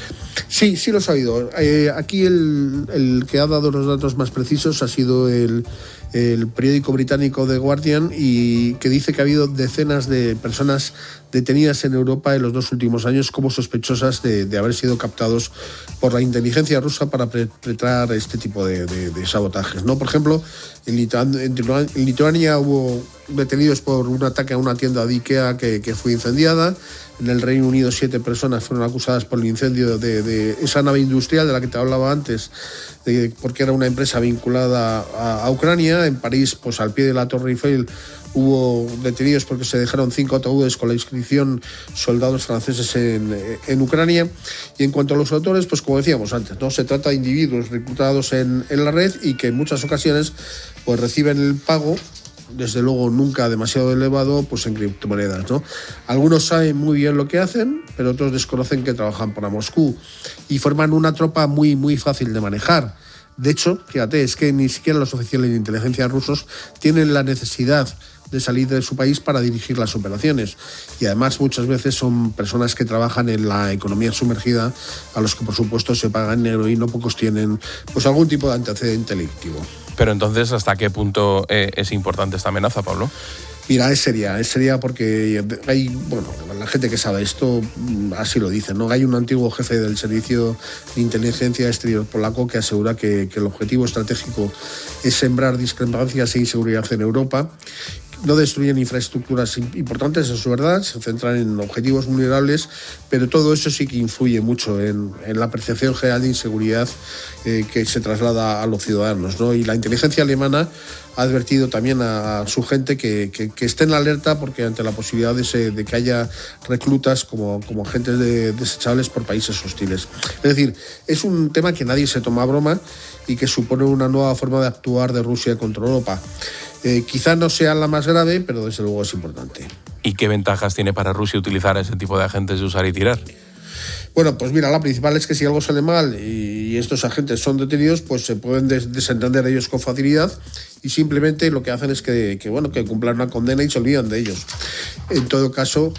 Speaker 13: Sí, sí los ha habido. Eh, aquí el, el que ha dado los datos más precisos ha sido el, el periódico británico The Guardian, y que dice que ha habido decenas de personas detenidas en Europa en los dos últimos años como sospechosas de, de haber sido captados por la inteligencia rusa para perpetrar este tipo de, de, de sabotajes, ¿no? Por ejemplo, en, Litu- en Lituania hubo detenidos por un ataque a una tienda de Ikea que, que fue incendiada. En el Reino Unido, siete personas fueron acusadas por el incendio de, de esa nave industrial de la que te hablaba antes, de, porque era una empresa vinculada a, a Ucrania. En París, pues al pie de la Torre Eiffel, hubo detenidos porque se dejaron cinco ataúdes con la inscripción soldados franceses en, en Ucrania. Y en cuanto a los autores, pues como decíamos antes, ¿no? Se trata de individuos reclutados en, en la red y que en muchas ocasiones pues reciben el pago, desde luego nunca demasiado elevado, pues en criptomonedas, ¿no? Algunos saben muy bien lo que hacen, pero otros desconocen que trabajan para Moscú y forman una tropa muy, muy fácil de manejar. De hecho, fíjate, es que ni siquiera los oficiales de inteligencia rusos tienen la necesidad de salir de su país para dirigir las operaciones, y además muchas veces son personas que trabajan en la economía sumergida, a los que por supuesto se pagan negro, y no pocos tienen pues algún tipo de antecedente delictivo.
Speaker 3: Pero entonces, ¿hasta qué punto eh, es importante esta amenaza, Pablo?
Speaker 13: Mira, es seria, es seria porque hay, bueno, la gente que sabe esto así lo dice, ¿no? Hay un antiguo jefe del Servicio de Inteligencia Exterior polaco que asegura que, que el objetivo estratégico es sembrar discrepancias e inseguridad en Europa. No destruyen infraestructuras importantes, eso es verdad, se centran en objetivos vulnerables, pero todo eso sí que influye mucho en, en la percepción general de inseguridad eh, que se traslada a los ciudadanos, ¿no? Y la inteligencia alemana ha advertido también a, a su gente que, que, que esté en alerta, porque ante la posibilidad de, se, de que haya reclutas como, como agentes de, desechables por países hostiles. Es decir, es un tema que nadie se toma a broma y que supone una nueva forma de actuar de Rusia contra Europa. Eh, quizá no sea la más grave, pero desde luego es importante.
Speaker 3: ¿Y qué ventajas tiene para Rusia utilizar a ese tipo de agentes de usar y tirar?
Speaker 13: Bueno, pues mira, la principal es que si algo sale mal y estos agentes son detenidos, pues se pueden des- desentender ellos con facilidad, y simplemente lo que hacen es que, que, bueno, que cumplan una condena y se olvidan de ellos. En todo caso,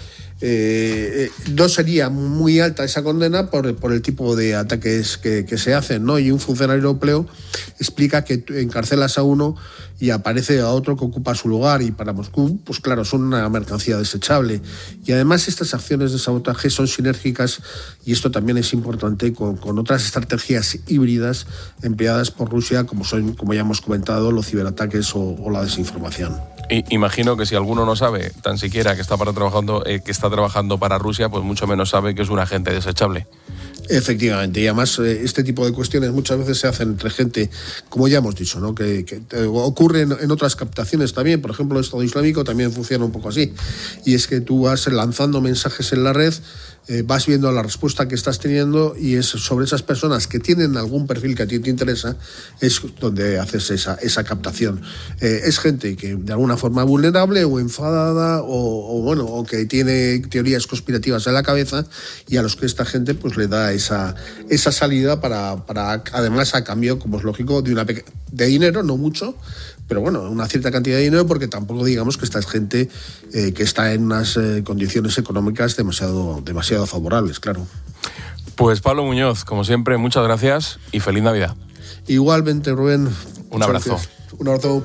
Speaker 13: Eh, no sería muy alta esa condena por, por el tipo de ataques que, que se hacen, ¿no? Y un funcionario europeo explica que encarcelas a uno y aparece a otro que ocupa su lugar, y para Moscú, pues claro, son una mercancía desechable. Y además estas acciones de sabotaje son sinérgicas, y esto también es importante, con, con otras estrategias híbridas empleadas por Rusia, como son, como ya hemos comentado, los ciberataques o, o la desinformación.
Speaker 3: Y, imagino que si alguno no sabe tan siquiera que está para trabajando, eh, que está trabajando para Rusia, pues mucho menos sabe que es un agente desechable.
Speaker 13: Efectivamente, y además este tipo de cuestiones muchas veces se hacen entre gente, como ya hemos dicho, ¿no? que, que ocurre en, en otras captaciones también. Por ejemplo, el Estado Islámico también funciona un poco así, y es que tú vas lanzando mensajes en la red, eh, vas viendo la respuesta que estás teniendo, y es sobre esas personas que tienen algún perfil que a ti te interesa, es donde haces esa, esa captación. Eh, es gente que de alguna forma vulnerable o enfadada o, o bueno, o que tiene teorías conspirativas en la cabeza, y a los que esta gente pues le da esa, esa salida para, para, además a cambio, como es lógico, de una peque- de dinero, no mucho, pero bueno, una cierta cantidad de dinero, porque tampoco digamos que esta es gente eh, que está en unas eh, condiciones económicas demasiado, demasiado favorables, claro.
Speaker 3: Pues Pablo Muñoz, como siempre, muchas gracias y feliz Navidad.
Speaker 13: Igualmente, Rubén.
Speaker 3: Un abrazo.
Speaker 13: Gracias. Un abrazo.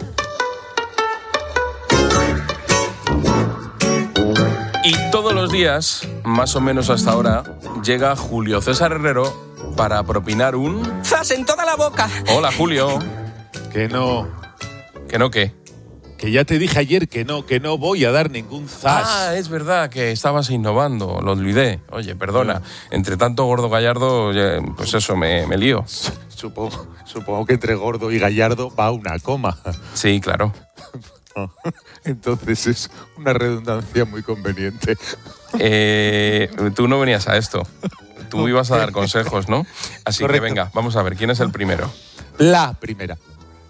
Speaker 3: Y todos los días, más o menos hasta ahora, llega Julio César Herrero para propinar un...
Speaker 6: ¡Zas en toda la boca!
Speaker 3: Hola, Julio.
Speaker 7: Que no.
Speaker 3: ¿Que no qué?
Speaker 7: Que ya te dije ayer que no, que no voy a dar ningún zas.
Speaker 3: Ah, es verdad que estabas innovando, lo olvidé. Oye, perdona, entre tanto Gordo Gallardo, pues eso, me, me lío.
Speaker 7: Supongo, supongo que entre Gordo y Gallardo va una coma.
Speaker 3: Sí, claro.
Speaker 7: Entonces es una redundancia muy conveniente.
Speaker 3: Eh, tú no venías a esto. Tú ibas a dar consejos, ¿no? Así Correcto. Que venga, vamos a ver, ¿quién es el primero?
Speaker 7: La primera.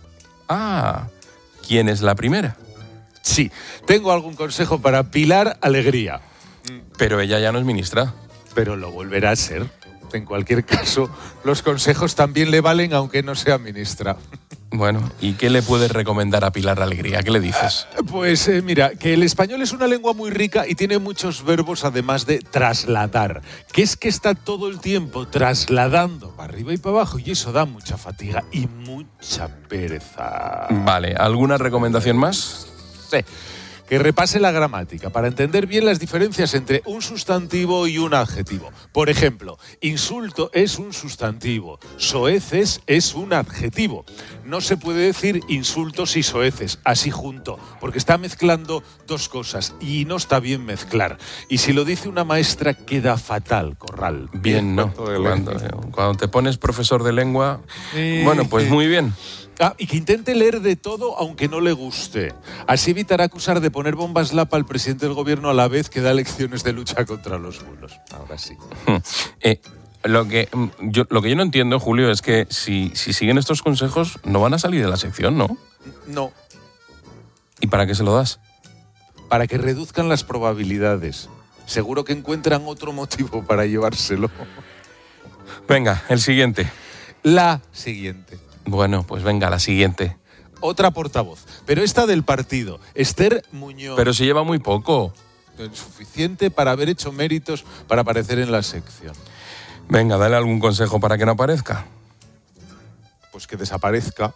Speaker 3: Ah, ¿quién es la primera?
Speaker 7: Sí, tengo algún consejo para Pilar Alegría.
Speaker 3: Pero ella ya no es ministra.
Speaker 7: Pero lo volverá a ser. En cualquier caso, los consejos también le valen aunque no sea ministra.
Speaker 3: Bueno, ¿y qué le puedes recomendar a Pilar Alegría? ¿Qué le dices?
Speaker 7: Pues eh, mira, que el español es una lengua muy rica y tiene muchos verbos además de trasladar. Que es que está todo el tiempo trasladando para arriba y para abajo y eso da mucha fatiga y mucha pereza.
Speaker 3: Vale, ¿alguna recomendación más?
Speaker 7: Sí. Que repase la gramática para entender bien las diferencias entre un sustantivo y un adjetivo. Por ejemplo, insulto es un sustantivo, soeces es un adjetivo. No se puede decir insultos y soeces así junto, porque está mezclando dos cosas y no está bien mezclar. Y si lo dice una maestra queda fatal, Corral.
Speaker 3: Bien, ¿no? Cuando, cuando te pones profesor de lengua, sí, bueno, pues muy bien.
Speaker 7: Ah, y que intente leer de todo aunque no le guste. Así evitará acusar de poner bombas lapa al presidente del gobierno a la vez que da lecciones de lucha contra los bulos. Ahora sí.
Speaker 3: eh, lo, que, yo, lo que yo no entiendo, Julio, es que si, si siguen estos consejos no van a salir de la sección, ¿no?
Speaker 7: No.
Speaker 3: ¿Y para qué se lo das?
Speaker 7: Para que reduzcan las probabilidades. Seguro que encuentran otro motivo para llevárselo.
Speaker 3: Venga, el siguiente.
Speaker 7: La siguiente.
Speaker 3: Bueno, pues venga, la siguiente.
Speaker 7: Otra portavoz, pero esta del partido, Esther Muñoz.
Speaker 3: Pero se lleva muy poco.
Speaker 7: Suficiente para haber hecho méritos para aparecer en la sección.
Speaker 3: Venga, dale algún consejo para que no aparezca.
Speaker 7: Pues que desaparezca.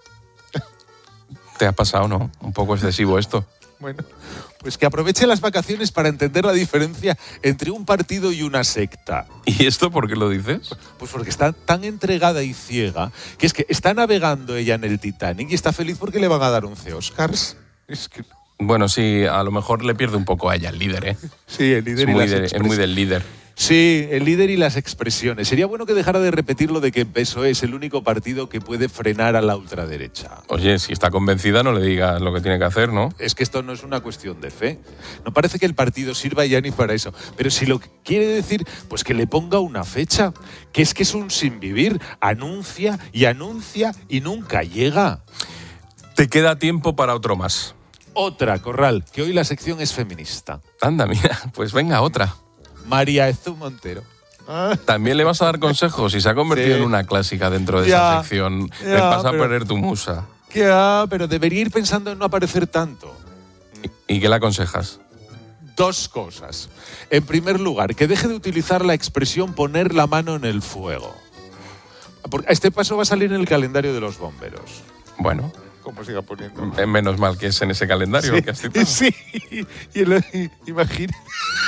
Speaker 3: ¿Te ha pasado, no? Un poco excesivo esto.
Speaker 7: Bueno, pues que aproveche las vacaciones para entender la diferencia entre un partido y una secta.
Speaker 3: ¿Y esto por qué lo dices?
Speaker 7: Pues porque está tan entregada y ciega que es que está navegando ella en el Titanic y está feliz porque le van a dar once Oscars. Es que no.
Speaker 3: Bueno, sí, a lo mejor le pierde un poco a ella el líder, ¿eh?
Speaker 7: Sí, el líder
Speaker 3: es
Speaker 7: y
Speaker 3: muy,
Speaker 7: las
Speaker 3: de, es muy del líder.
Speaker 7: Sí, el líder y las expresiones. Sería bueno que dejara de repetir lo de que P S O E es el único partido que puede frenar a la ultraderecha.
Speaker 3: Oye, si está convencida no le digas lo que tiene que hacer, ¿no?
Speaker 7: Es que esto no es una cuestión de fe. No parece que el partido sirva ya ni para eso. Pero si lo que quiere decir, pues que le ponga una fecha. Que es que es un sin vivir. Anuncia y anuncia y nunca llega.
Speaker 3: Te queda tiempo para otro más.
Speaker 7: Otra, Corral, que hoy la sección es feminista.
Speaker 3: Anda, mira, pues venga, otra.
Speaker 7: María Ezú Montero.
Speaker 3: También le vas a dar consejos y se ha convertido sí. en una clásica dentro de ya, esa sección. Ya, le vas a pero, perder tu musa.
Speaker 7: Ya, pero debería ir pensando en no aparecer tanto.
Speaker 3: ¿Y, y qué le aconsejas?
Speaker 7: Dos cosas. En primer lugar, que deje de utilizar la expresión poner la mano en el fuego. Porque este paso va a salir en el calendario de los bomberos.
Speaker 3: Bueno.
Speaker 7: Como siga poniendo.
Speaker 3: Menos mal que es en ese calendario
Speaker 7: sí,
Speaker 3: que has citado.
Speaker 7: Sí, y el, imagina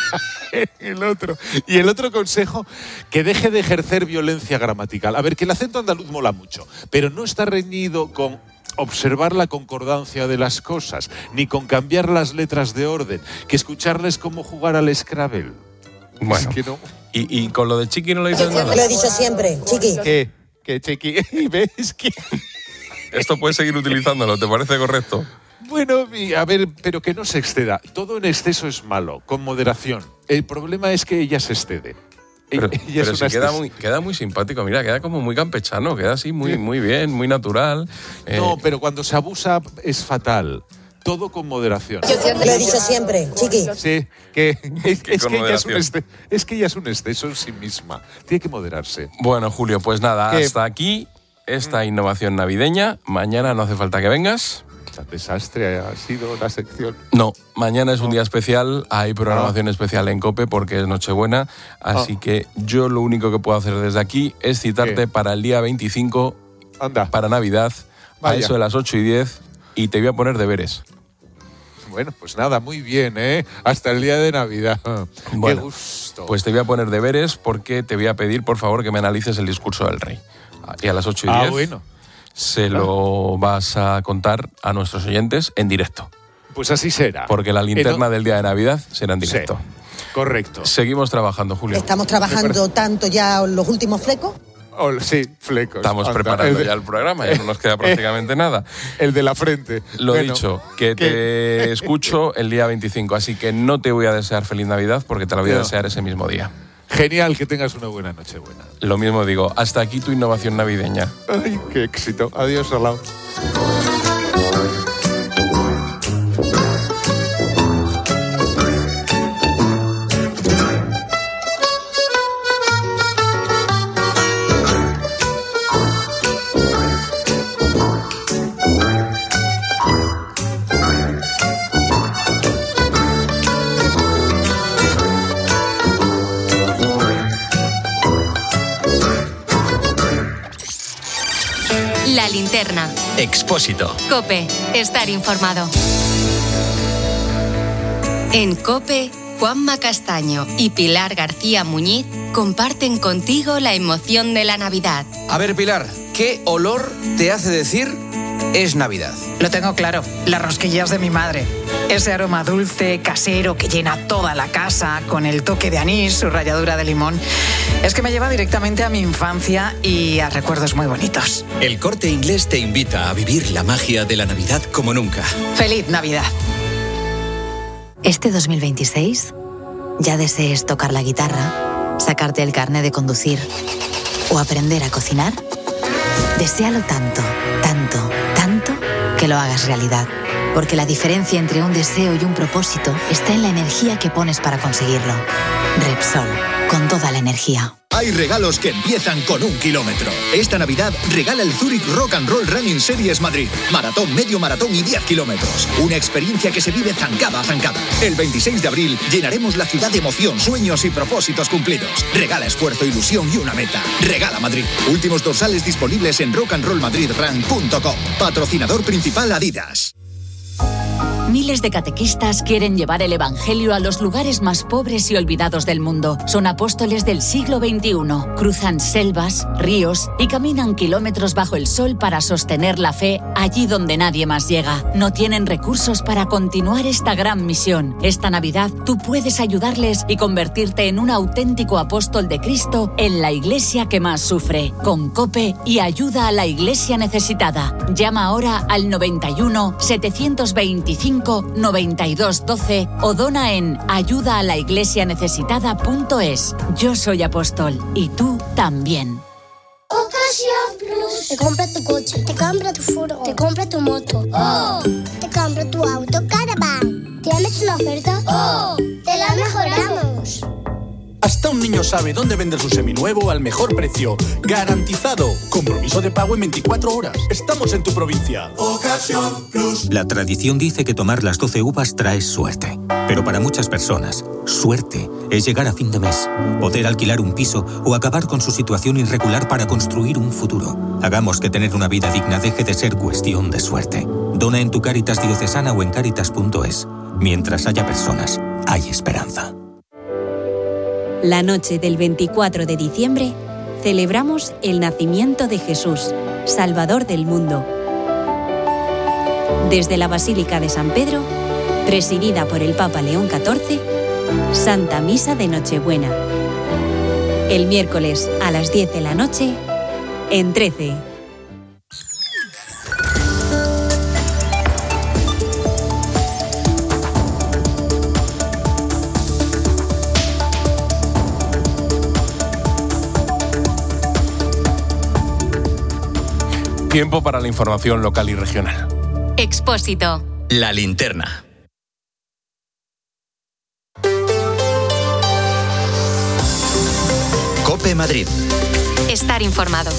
Speaker 7: el otro. Y el otro consejo, que deje de ejercer violencia gramatical. A ver, que el acento andaluz mola mucho, pero no está reñido con observar la concordancia de las cosas, ni con cambiar las letras de orden, que escucharles como jugar al Scrabble.
Speaker 3: Bueno,
Speaker 7: es que no.
Speaker 3: ¿Y, y con lo de Chiqui no le dices nada?
Speaker 6: Lo he dicho siempre, Chiqui.
Speaker 7: ¿Qué? ¿Qué, Chiqui? ¿Ves que...?
Speaker 3: Esto puedes seguir utilizándolo, ¿te parece correcto?
Speaker 7: Bueno, a ver, pero que no se exceda. Todo en exceso es malo, con moderación. El problema es que ella se excede.
Speaker 3: Pero,
Speaker 7: ella
Speaker 3: pero
Speaker 7: es
Speaker 3: sí queda muy, queda muy simpático, mira, queda como muy campechano, queda así muy, muy bien, muy natural. Eh,
Speaker 7: No, pero cuando se abusa es fatal. Todo con moderación.
Speaker 6: Lo he dicho siempre, Chiqui.
Speaker 7: Sí, que es,
Speaker 3: Que
Speaker 7: es
Speaker 3: con
Speaker 7: que ella es, un
Speaker 3: moderación.
Speaker 7: exce- es que ella es un exceso en sí misma. Tiene que moderarse.
Speaker 3: Bueno, Julio, pues nada,
Speaker 7: ¿Qué?
Speaker 3: hasta aquí esta innovación navideña. Mañana no hace falta que vengas.
Speaker 7: Tan desastre ha sido la sección.
Speaker 3: No, mañana es un día especial, hay programación especial en COPE porque es Nochebuena, así
Speaker 7: Ah.
Speaker 3: que yo lo único que puedo hacer desde aquí es citarte
Speaker 7: ¿Qué?
Speaker 3: para el día veinticinco,
Speaker 7: Anda.
Speaker 3: para Navidad, a
Speaker 7: Vaya.
Speaker 3: eso de las ocho y diez, y te voy a poner deberes.
Speaker 7: Bueno, pues nada, muy bien, ¿eh? Hasta el día de Navidad.
Speaker 3: Bueno,
Speaker 7: Qué gusto.
Speaker 3: Pues te voy a poner deberes porque te voy a pedir, por favor, que me analices el discurso del rey. Y a las ocho y
Speaker 7: Ah,
Speaker 3: diez
Speaker 7: bueno.
Speaker 3: se lo vas a contar a nuestros oyentes en directo.
Speaker 7: Pues así será.
Speaker 3: Porque la linterna del día de Navidad será en directo.
Speaker 7: Correcto.
Speaker 3: Seguimos trabajando, Julio.
Speaker 6: Estamos trabajando tanto ya los últimos flecos.
Speaker 7: Oh, sí, flecos.
Speaker 3: Estamos
Speaker 7: Anda,
Speaker 3: preparando
Speaker 7: el de-
Speaker 3: ya el programa, ya no nos queda prácticamente nada.
Speaker 7: El de la frente.
Speaker 3: Lo
Speaker 7: Bueno,
Speaker 3: dicho, que
Speaker 7: ¿qué?
Speaker 3: te escucho el día veinticinco, así que no te voy a desear feliz Navidad porque te la voy a
Speaker 7: No.
Speaker 3: desear ese mismo día.
Speaker 7: Genial, que tengas una buena noche buena.
Speaker 3: Lo mismo digo, hasta aquí tu innovación navideña.
Speaker 7: Ay, qué éxito. Adiós, Salao.
Speaker 1: La linterna.
Speaker 10: Expósito.
Speaker 1: COPE. Estar informado. En COPE, Juanma Castaño y Pilar García Muñiz comparten contigo la emoción de la Navidad.
Speaker 34: A ver, Pilar, ¿qué olor te hace decir es Navidad?
Speaker 8: Lo tengo claro, las rosquillas de mi madre. Ese aroma dulce, casero, que llena toda la casa, con el toque de anís, su ralladura de limón. Es que me lleva directamente a mi infancia y a recuerdos muy bonitos.
Speaker 10: El Corte Inglés te invita a vivir la magia de la Navidad como nunca.
Speaker 8: ¡Feliz Navidad!
Speaker 28: Este dos mil veintiséis, ya desees tocar la guitarra, sacarte el carné de conducir o aprender a cocinar, deséalo tanto, tanto, tanto que lo hagas realidad. Porque la diferencia entre un deseo y un propósito está en la energía que pones para conseguirlo. Repsol, con toda la energía.
Speaker 11: Hay regalos que empiezan con un kilómetro. Esta Navidad regala el Zurich Rock and Roll Running Series Madrid. Maratón, medio maratón y diez kilómetros. Una experiencia que se vive zancada a zancada. El veintiséis de abril llenaremos la ciudad de emoción, sueños y propósitos cumplidos. Regala esfuerzo, ilusión y una meta. Regala Madrid. Últimos dorsales disponibles en rock and roll madrid run punto com. Patrocinador principal Adidas.
Speaker 28: Miles de catequistas quieren llevar el Evangelio a los lugares más pobres y olvidados del mundo. Son apóstoles del siglo veintiuno. Cruzan selvas, ríos y caminan kilómetros bajo el sol para sostener la fe allí donde nadie más llega. No tienen recursos para continuar esta gran misión. Esta Navidad tú puedes ayudarles y convertirte en un auténtico apóstol de Cristo en la iglesia que más sufre. Con COPE y ayuda a la iglesia necesitada. Llama ahora al noventa y uno, setecientos veinticinco, noventa y dos doce o dona en ayuda a la iglesia necesitada punto es. Yo soy apóstol y tú también.
Speaker 9: Ocasión Plus. Te compra tu coche, te compra tu furgo, te compra tu moto. ¡Oh! Te compra tu auto Caravan. ¿Tienes una oferta? ¡Oh! Te la mejoramos.
Speaker 12: Hasta un niño sabe dónde vender su seminuevo al mejor precio. Garantizado. Compromiso de pago en veinticuatro horas. Estamos en tu provincia. Ocasión Plus.
Speaker 15: La tradición dice que tomar las doce uvas trae suerte. Pero para muchas personas, suerte es llegar a fin de mes, poder alquilar un piso o acabar con su situación irregular para construir un futuro. Hagamos que tener una vida digna deje de ser cuestión de suerte. Dona en tu Cáritas diocesana o en cáritas punto es. Mientras haya personas, hay esperanza.
Speaker 16: La noche del veinticuatro de diciembre celebramos el nacimiento de Jesús, Salvador del mundo. Desde la Basílica de San Pedro, presidida por el Papa León catorce, Santa Misa de Nochebuena. El miércoles a las diez de la noche en trece.
Speaker 3: Tiempo para la información local y regional.
Speaker 1: Expósito.
Speaker 10: La linterna. COPE Madrid.
Speaker 1: Estar informado.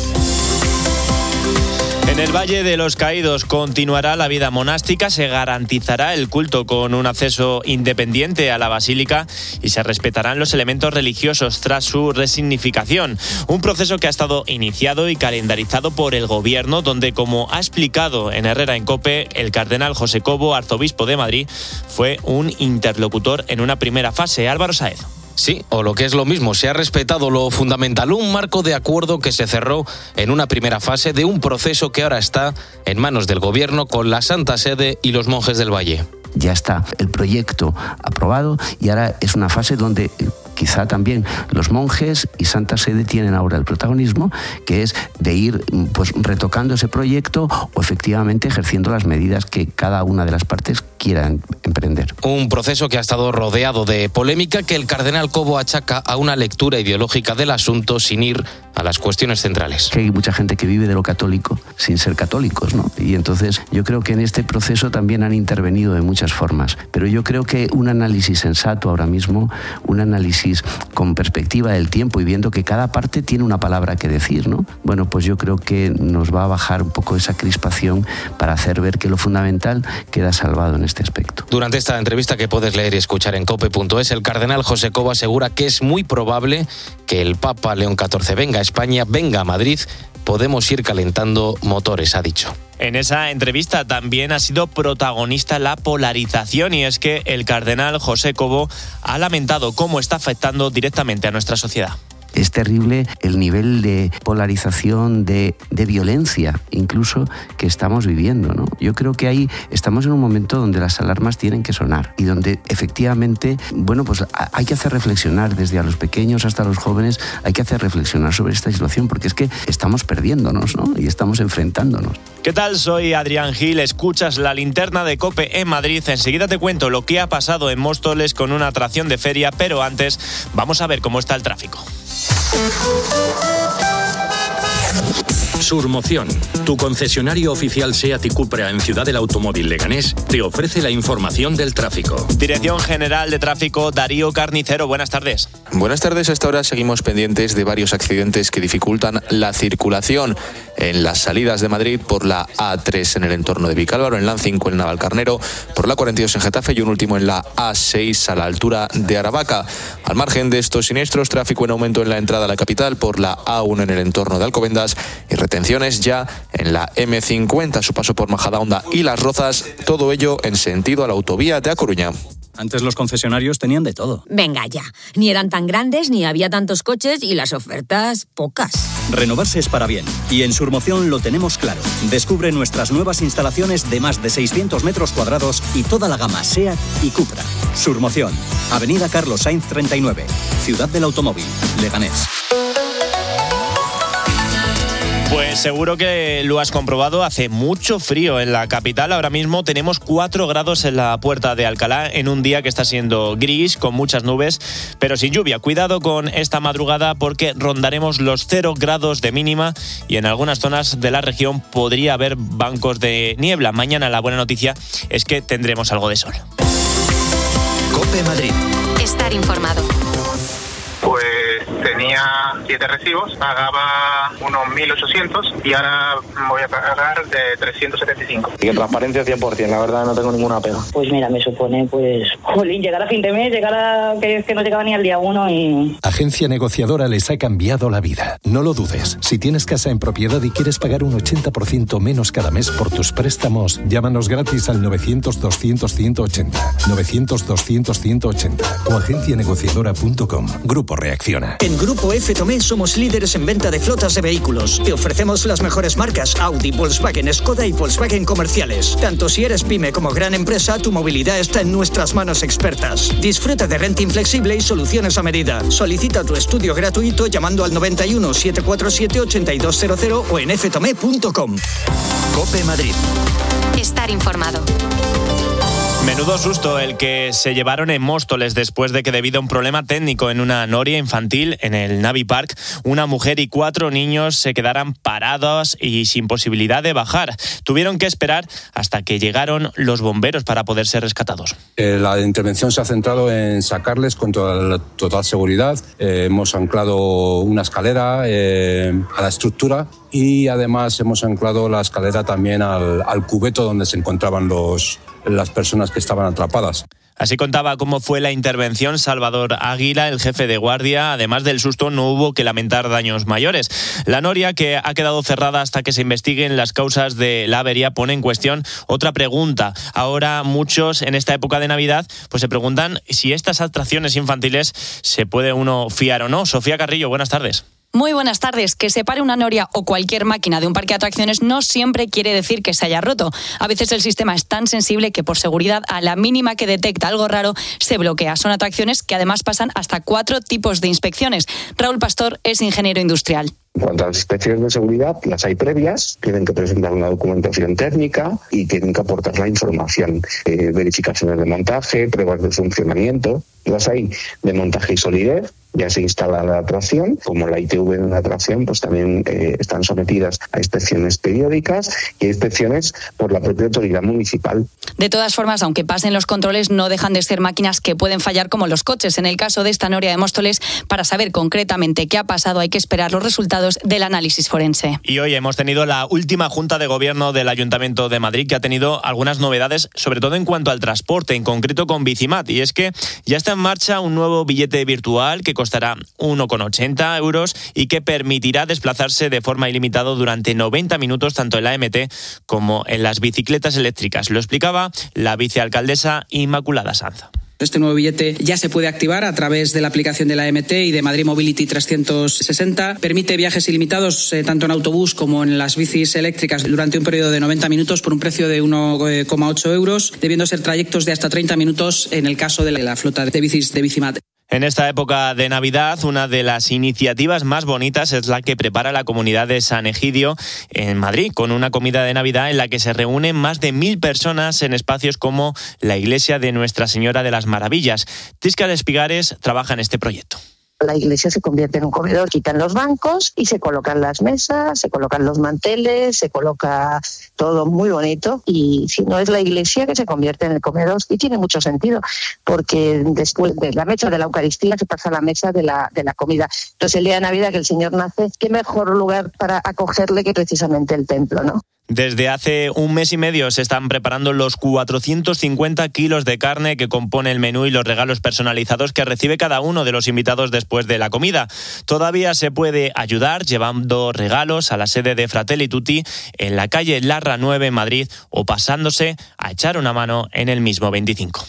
Speaker 4: En el Valle de los Caídos continuará la vida monástica, se garantizará el culto con un acceso independiente a la basílica y se respetarán los elementos religiosos tras su resignificación. Un proceso que ha estado iniciado y calendarizado por el Gobierno, donde, como ha explicado en Herrera en COPE, el cardenal José Cobo, arzobispo de Madrid, fue un interlocutor en una primera fase. Álvaro Sáez.
Speaker 14: Sí, o lo que es lo mismo, se ha respetado lo fundamental, un marco de acuerdo que se cerró en una primera fase de un proceso que ahora está en manos del Gobierno con la Santa Sede y los monjes del Valle.
Speaker 18: Ya está el proyecto aprobado y ahora es una fase donde quizá también los monjes y Santa Sede tienen ahora el protagonismo, que es de ir pues retocando ese proyecto o efectivamente ejerciendo las medidas que cada una de las partes quieran emprender.
Speaker 14: Un proceso que ha estado rodeado de polémica que el cardenal Cobo achaca a una lectura ideológica del asunto sin ir a las cuestiones centrales.
Speaker 18: Que hay mucha gente que vive de lo católico sin ser católicos, ¿no? Y entonces yo creo que en este proceso también han intervenido de muchas formas, pero yo creo que un análisis sensato ahora mismo, un análisis con perspectiva del tiempo y viendo que cada parte tiene una palabra que decir, ¿no? Bueno, pues yo creo que nos va a bajar un poco esa crispación para hacer ver que lo fundamental queda salvado en este aspecto.
Speaker 14: Durante esta entrevista que puedes leer y escuchar en cope punto es, el cardenal José Cobo asegura que es muy probable que el Papa León catorce venga a España, venga a Madrid. Podemos ir calentando motores, ha dicho.
Speaker 4: En esa entrevista también ha sido protagonista la polarización, y es que el cardenal José Cobo ha lamentado cómo está afectando directamente a nuestra sociedad.
Speaker 18: Es terrible el nivel de polarización, de, de violencia, incluso, que estamos viviendo, ¿no? Yo creo que ahí estamos en un momento donde las alarmas tienen que sonar y donde efectivamente, bueno, pues hay que hacer reflexionar desde a los pequeños hasta a los jóvenes, hay que hacer reflexionar sobre esta situación, porque es que estamos perdiéndonos, ¿no? Y estamos enfrentándonos.
Speaker 4: ¿Qué tal? Soy Adrián Gil, escuchas la linterna de COPE en Madrid. Enseguida te cuento lo que ha pasado en Móstoles con una atracción de feria, pero antes vamos a ver cómo está el tráfico.
Speaker 19: Surmoción, tu concesionario oficial SEAT y Cupra en Ciudad del Automóvil Leganés, te ofrece la información del tráfico.
Speaker 4: Dirección General de Tráfico, Darío Carnicero, buenas tardes.
Speaker 20: Buenas tardes, hasta ahora seguimos pendientes de varios accidentes que dificultan la circulación en las salidas de Madrid por la A tres en el entorno de Vicálvaro, en la A cinco en Navalcarnero, por la cuarenta y dos en Getafe y un último en la A seis a la altura de Aravaca. Al margen de estos siniestros, tráfico en aumento en la entrada a la capital por la A uno en el entorno de Alcobendas y retenciones ya en la eme cincuenta, su paso por Majadahonda y Las Rozas, todo ello en sentido a la autovía de A Coruña.
Speaker 21: Antes los concesionarios tenían de todo.
Speaker 22: Venga ya, ni eran tan grandes, ni había tantos coches y las ofertas pocas.
Speaker 21: Renovarse es para bien, y en Surmoción lo tenemos claro. Descubre nuestras nuevas instalaciones de más de seiscientos metros cuadrados y toda la gama SEAT y Cupra. Surmoción, Avenida Carlos Sainz treinta y nueve, Ciudad del Automóvil, Leganés.
Speaker 4: Pues seguro que lo has comprobado, hace mucho frío en la capital. Ahora mismo tenemos cuatro grados en la Puerta de Alcalá en un día que está siendo gris, con muchas nubes, pero sin lluvia. Cuidado con esta madrugada porque rondaremos los cero grados de mínima y en algunas zonas de la región podría haber bancos de niebla. Mañana la buena noticia es que tendremos algo de sol.
Speaker 10: COPE Madrid.
Speaker 1: Estar informado.
Speaker 23: Pues tenía siete recibos, pagaba unos mil ochocientos y ahora voy a pagar de trescientos setenta y cinco.
Speaker 24: Y en transparencia cien por ciento, la verdad no tengo ninguna pega.
Speaker 25: Pues mira, me supone, pues, jolín, llegar a fin de mes, llegar a que, que no llegaba ni al día uno y...
Speaker 26: Agencia Negociadora les ha cambiado la vida. No lo dudes. Si tienes casa en propiedad y quieres pagar un ochenta por ciento menos cada mes por tus préstamos, llámanos gratis al novecientos doscientos ciento ochenta. novecientos doscientos ciento ochenta o agencia negociadora punto com. Grupo Reacciona.
Speaker 27: En Grupo F Tomé somos líderes en venta de flotas de vehículos. Te ofrecemos las mejores marcas Audi, Volkswagen, Skoda y Volkswagen comerciales. Tanto si eres pyme como gran empresa, tu movilidad está en nuestras manos expertas. Disfruta de renting flexible y soluciones a medida. Solicita Solicita tu estudio gratuito llamando al noventa y uno, setecientos cuarenta y siete, ochenta y dos cero cero o en f tome punto com.
Speaker 21: COPE Madrid.
Speaker 1: Estar informado.
Speaker 4: Menudo susto el que se llevaron en Móstoles después de que, debido a un problema técnico en una noria infantil en el Navi Park, una mujer y cuatro niños se quedaran parados y sin posibilidad de bajar. Tuvieron que esperar hasta que llegaron los bomberos para poder ser rescatados.
Speaker 2: Eh, la intervención se ha centrado en sacarles con toda, total seguridad. Eh, hemos anclado una escalera eh, a la estructura y además hemos anclado la escalera también al, al cubeto donde se encontraban los, las personas que estaban atrapadas.
Speaker 4: Así contaba cómo fue la intervención Salvador Águila, el jefe de guardia. Además del susto, no hubo que lamentar daños mayores. La noria, que ha quedado cerrada hasta que se investiguen las causas de la avería, pone en cuestión otra pregunta. Ahora muchos, en esta época de Navidad, pues se preguntan si estas atracciones infantiles se puede uno fiar o no. Sofía Carrillo, buenas tardes.
Speaker 5: Muy buenas tardes. Que se pare una noria o cualquier máquina de un parque de atracciones no siempre quiere decir que se haya roto. A veces el sistema es tan sensible que, por seguridad, a la mínima que detecta algo raro, se bloquea. Son atracciones que además pasan hasta cuatro tipos de inspecciones. Raúl Pastor es ingeniero industrial.
Speaker 6: En cuanto a las inspecciones de seguridad, las hay previas, tienen que presentar una documentación técnica y tienen que aportar la información, eh, verificaciones de montaje, pruebas de funcionamiento. Las hay de montaje y solidez, ya se instala la atracción, como la I T V de una atracción, pues también eh, están sometidas a inspecciones periódicas y a inspecciones por la propia autoridad municipal.
Speaker 5: De todas formas, aunque pasen los controles, no dejan de ser máquinas que pueden fallar como los coches. En el caso de esta noria de Móstoles, para saber concretamente qué ha pasado hay que esperar los resultados del análisis forense.
Speaker 4: Y hoy hemos tenido la última Junta de Gobierno del Ayuntamiento de Madrid, que ha tenido algunas novedades, sobre todo en cuanto al transporte, en concreto con Bicimat. Y es que ya está en marcha un nuevo billete virtual que costará uno con ochenta euros y que permitirá desplazarse de forma ilimitada durante noventa minutos tanto en la M T como en las bicicletas eléctricas. Lo explicaba la vicealcaldesa Inmaculada Sanz.
Speaker 7: Este nuevo billete ya se puede activar a través de la aplicación de la M T y de Madrid Mobility trescientos sesenta. Permite viajes ilimitados eh, tanto en autobús como en las bicis eléctricas durante un periodo de noventa minutos por un precio de uno coma ocho euros, debiendo ser trayectos de hasta treinta minutos en el caso de la flota de bicis de Bicimat.
Speaker 4: En esta época de Navidad, una de las iniciativas más bonitas es la que prepara la comunidad de San Egidio en Madrid, con una comida de Navidad en la que se reúnen más de mil personas en espacios como la iglesia de Nuestra Señora de las Maravillas. Tiscar Espigares trabaja en este proyecto.
Speaker 8: La iglesia se convierte en un comedor, quitan los bancos y se colocan las mesas, se colocan los manteles, se coloca todo muy bonito, y si no es la iglesia que se convierte en el comedor, y tiene mucho sentido, porque después de la mesa de la Eucaristía se pasa a la mesa de la, de la comida. Entonces el día de Navidad que el Señor nace, qué mejor lugar para acogerle que precisamente el templo, ¿no?
Speaker 4: Desde hace un mes y medio se están preparando los cuatrocientos cincuenta kilos de carne que compone el menú y los regalos personalizados que recibe cada uno de los invitados después de la comida. Todavía se puede ayudar llevando regalos a la sede de Fratelli Tutti en la calle Larra nueve en Madrid o pasándose a echar una mano en el mismo veinticinco.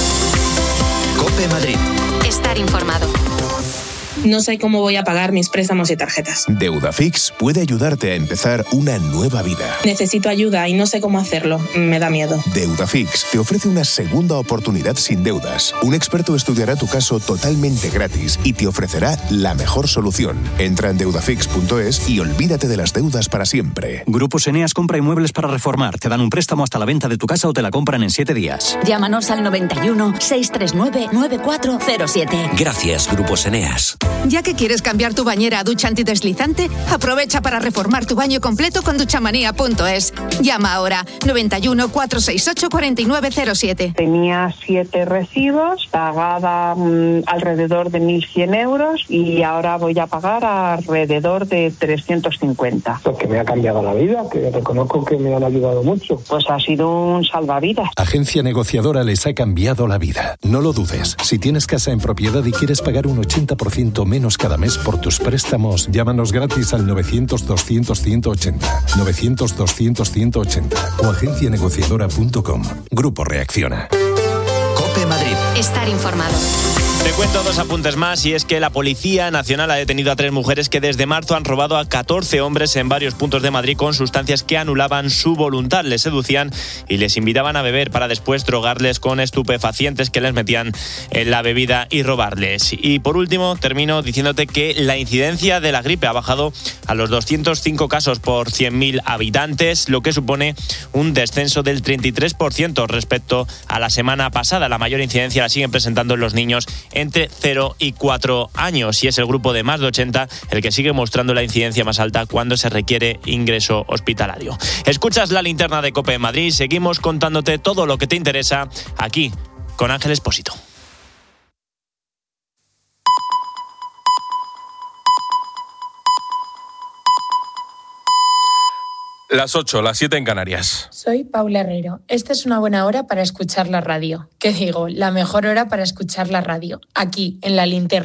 Speaker 21: COPE Madrid.
Speaker 1: Estar informado.
Speaker 11: No sé cómo voy a pagar mis préstamos y tarjetas.
Speaker 13: Deudafix puede ayudarte a empezar una nueva vida.
Speaker 11: Necesito ayuda y no sé cómo hacerlo. Me da miedo.
Speaker 13: Deudafix te ofrece una segunda oportunidad sin deudas. Un experto estudiará tu caso totalmente gratis y te ofrecerá la mejor solución. Entra en deudafix punto es y olvídate de las deudas para siempre.
Speaker 21: Grupos Eneas compra inmuebles para reformar. Te dan un préstamo hasta la venta de tu casa o te la compran en siete días.
Speaker 28: Llámanos al noventa y uno, seiscientos treinta y nueve, noventa y cuatro cero siete.
Speaker 10: Gracias, Grupos Eneas.
Speaker 17: Ya que quieres cambiar tu bañera a ducha antideslizante, aprovecha para reformar tu baño completo con duchamanía punto es. Llama ahora noventa y uno, cuatrocientos sesenta y ocho, cuarenta y nueve cero siete.
Speaker 29: Tenía siete recibos, pagaba mmm, alrededor de mil cien euros y ahora voy a pagar alrededor de trescientos cincuenta.
Speaker 24: Porque me ha cambiado la vida, que reconozco que me han ayudado mucho.
Speaker 29: Pues ha sido un salvavidas.
Speaker 26: Agencia Negociadora les ha cambiado la vida. No lo dudes. Si tienes casa en propiedad y quieres pagar un ochenta por ciento menos cada mes por tus préstamos, llámanos gratis al novecientos, doscientos, ciento ochenta, novecientos, doscientos, ciento ochenta o agencia negociadora punto com. Grupo Reacciona.
Speaker 10: COPE Madrid.
Speaker 1: Estar informado.
Speaker 4: Te cuento dos apuntes más, y es que la Policía Nacional ha detenido a tres mujeres que desde marzo han robado a catorce hombres en varios puntos de Madrid con sustancias que anulaban su voluntad. Les seducían y les invitaban a beber para después drogarles con estupefacientes que les metían en la bebida y robarles. Y por último, termino diciéndote que la incidencia de la gripe ha bajado a los doscientos cinco casos por cien mil habitantes, lo que supone un descenso del treinta y tres por ciento respecto a la semana pasada. La mayor incidencia la siguen presentando los niños entre cero y cuatro años, y es el grupo de más de ochenta el que sigue mostrando la incidencia más alta cuando se requiere ingreso hospitalario. Escuchas la linterna de COPE en Madrid, seguimos contándote todo lo que te interesa aquí con Ángel Expósito.
Speaker 3: Las ocho, las siete en Canarias.
Speaker 9: Soy Paula Herrero. Esta es una buena hora para escuchar la radio. ¿Qué digo? La mejor hora para escuchar la radio. Aquí, en la linterna.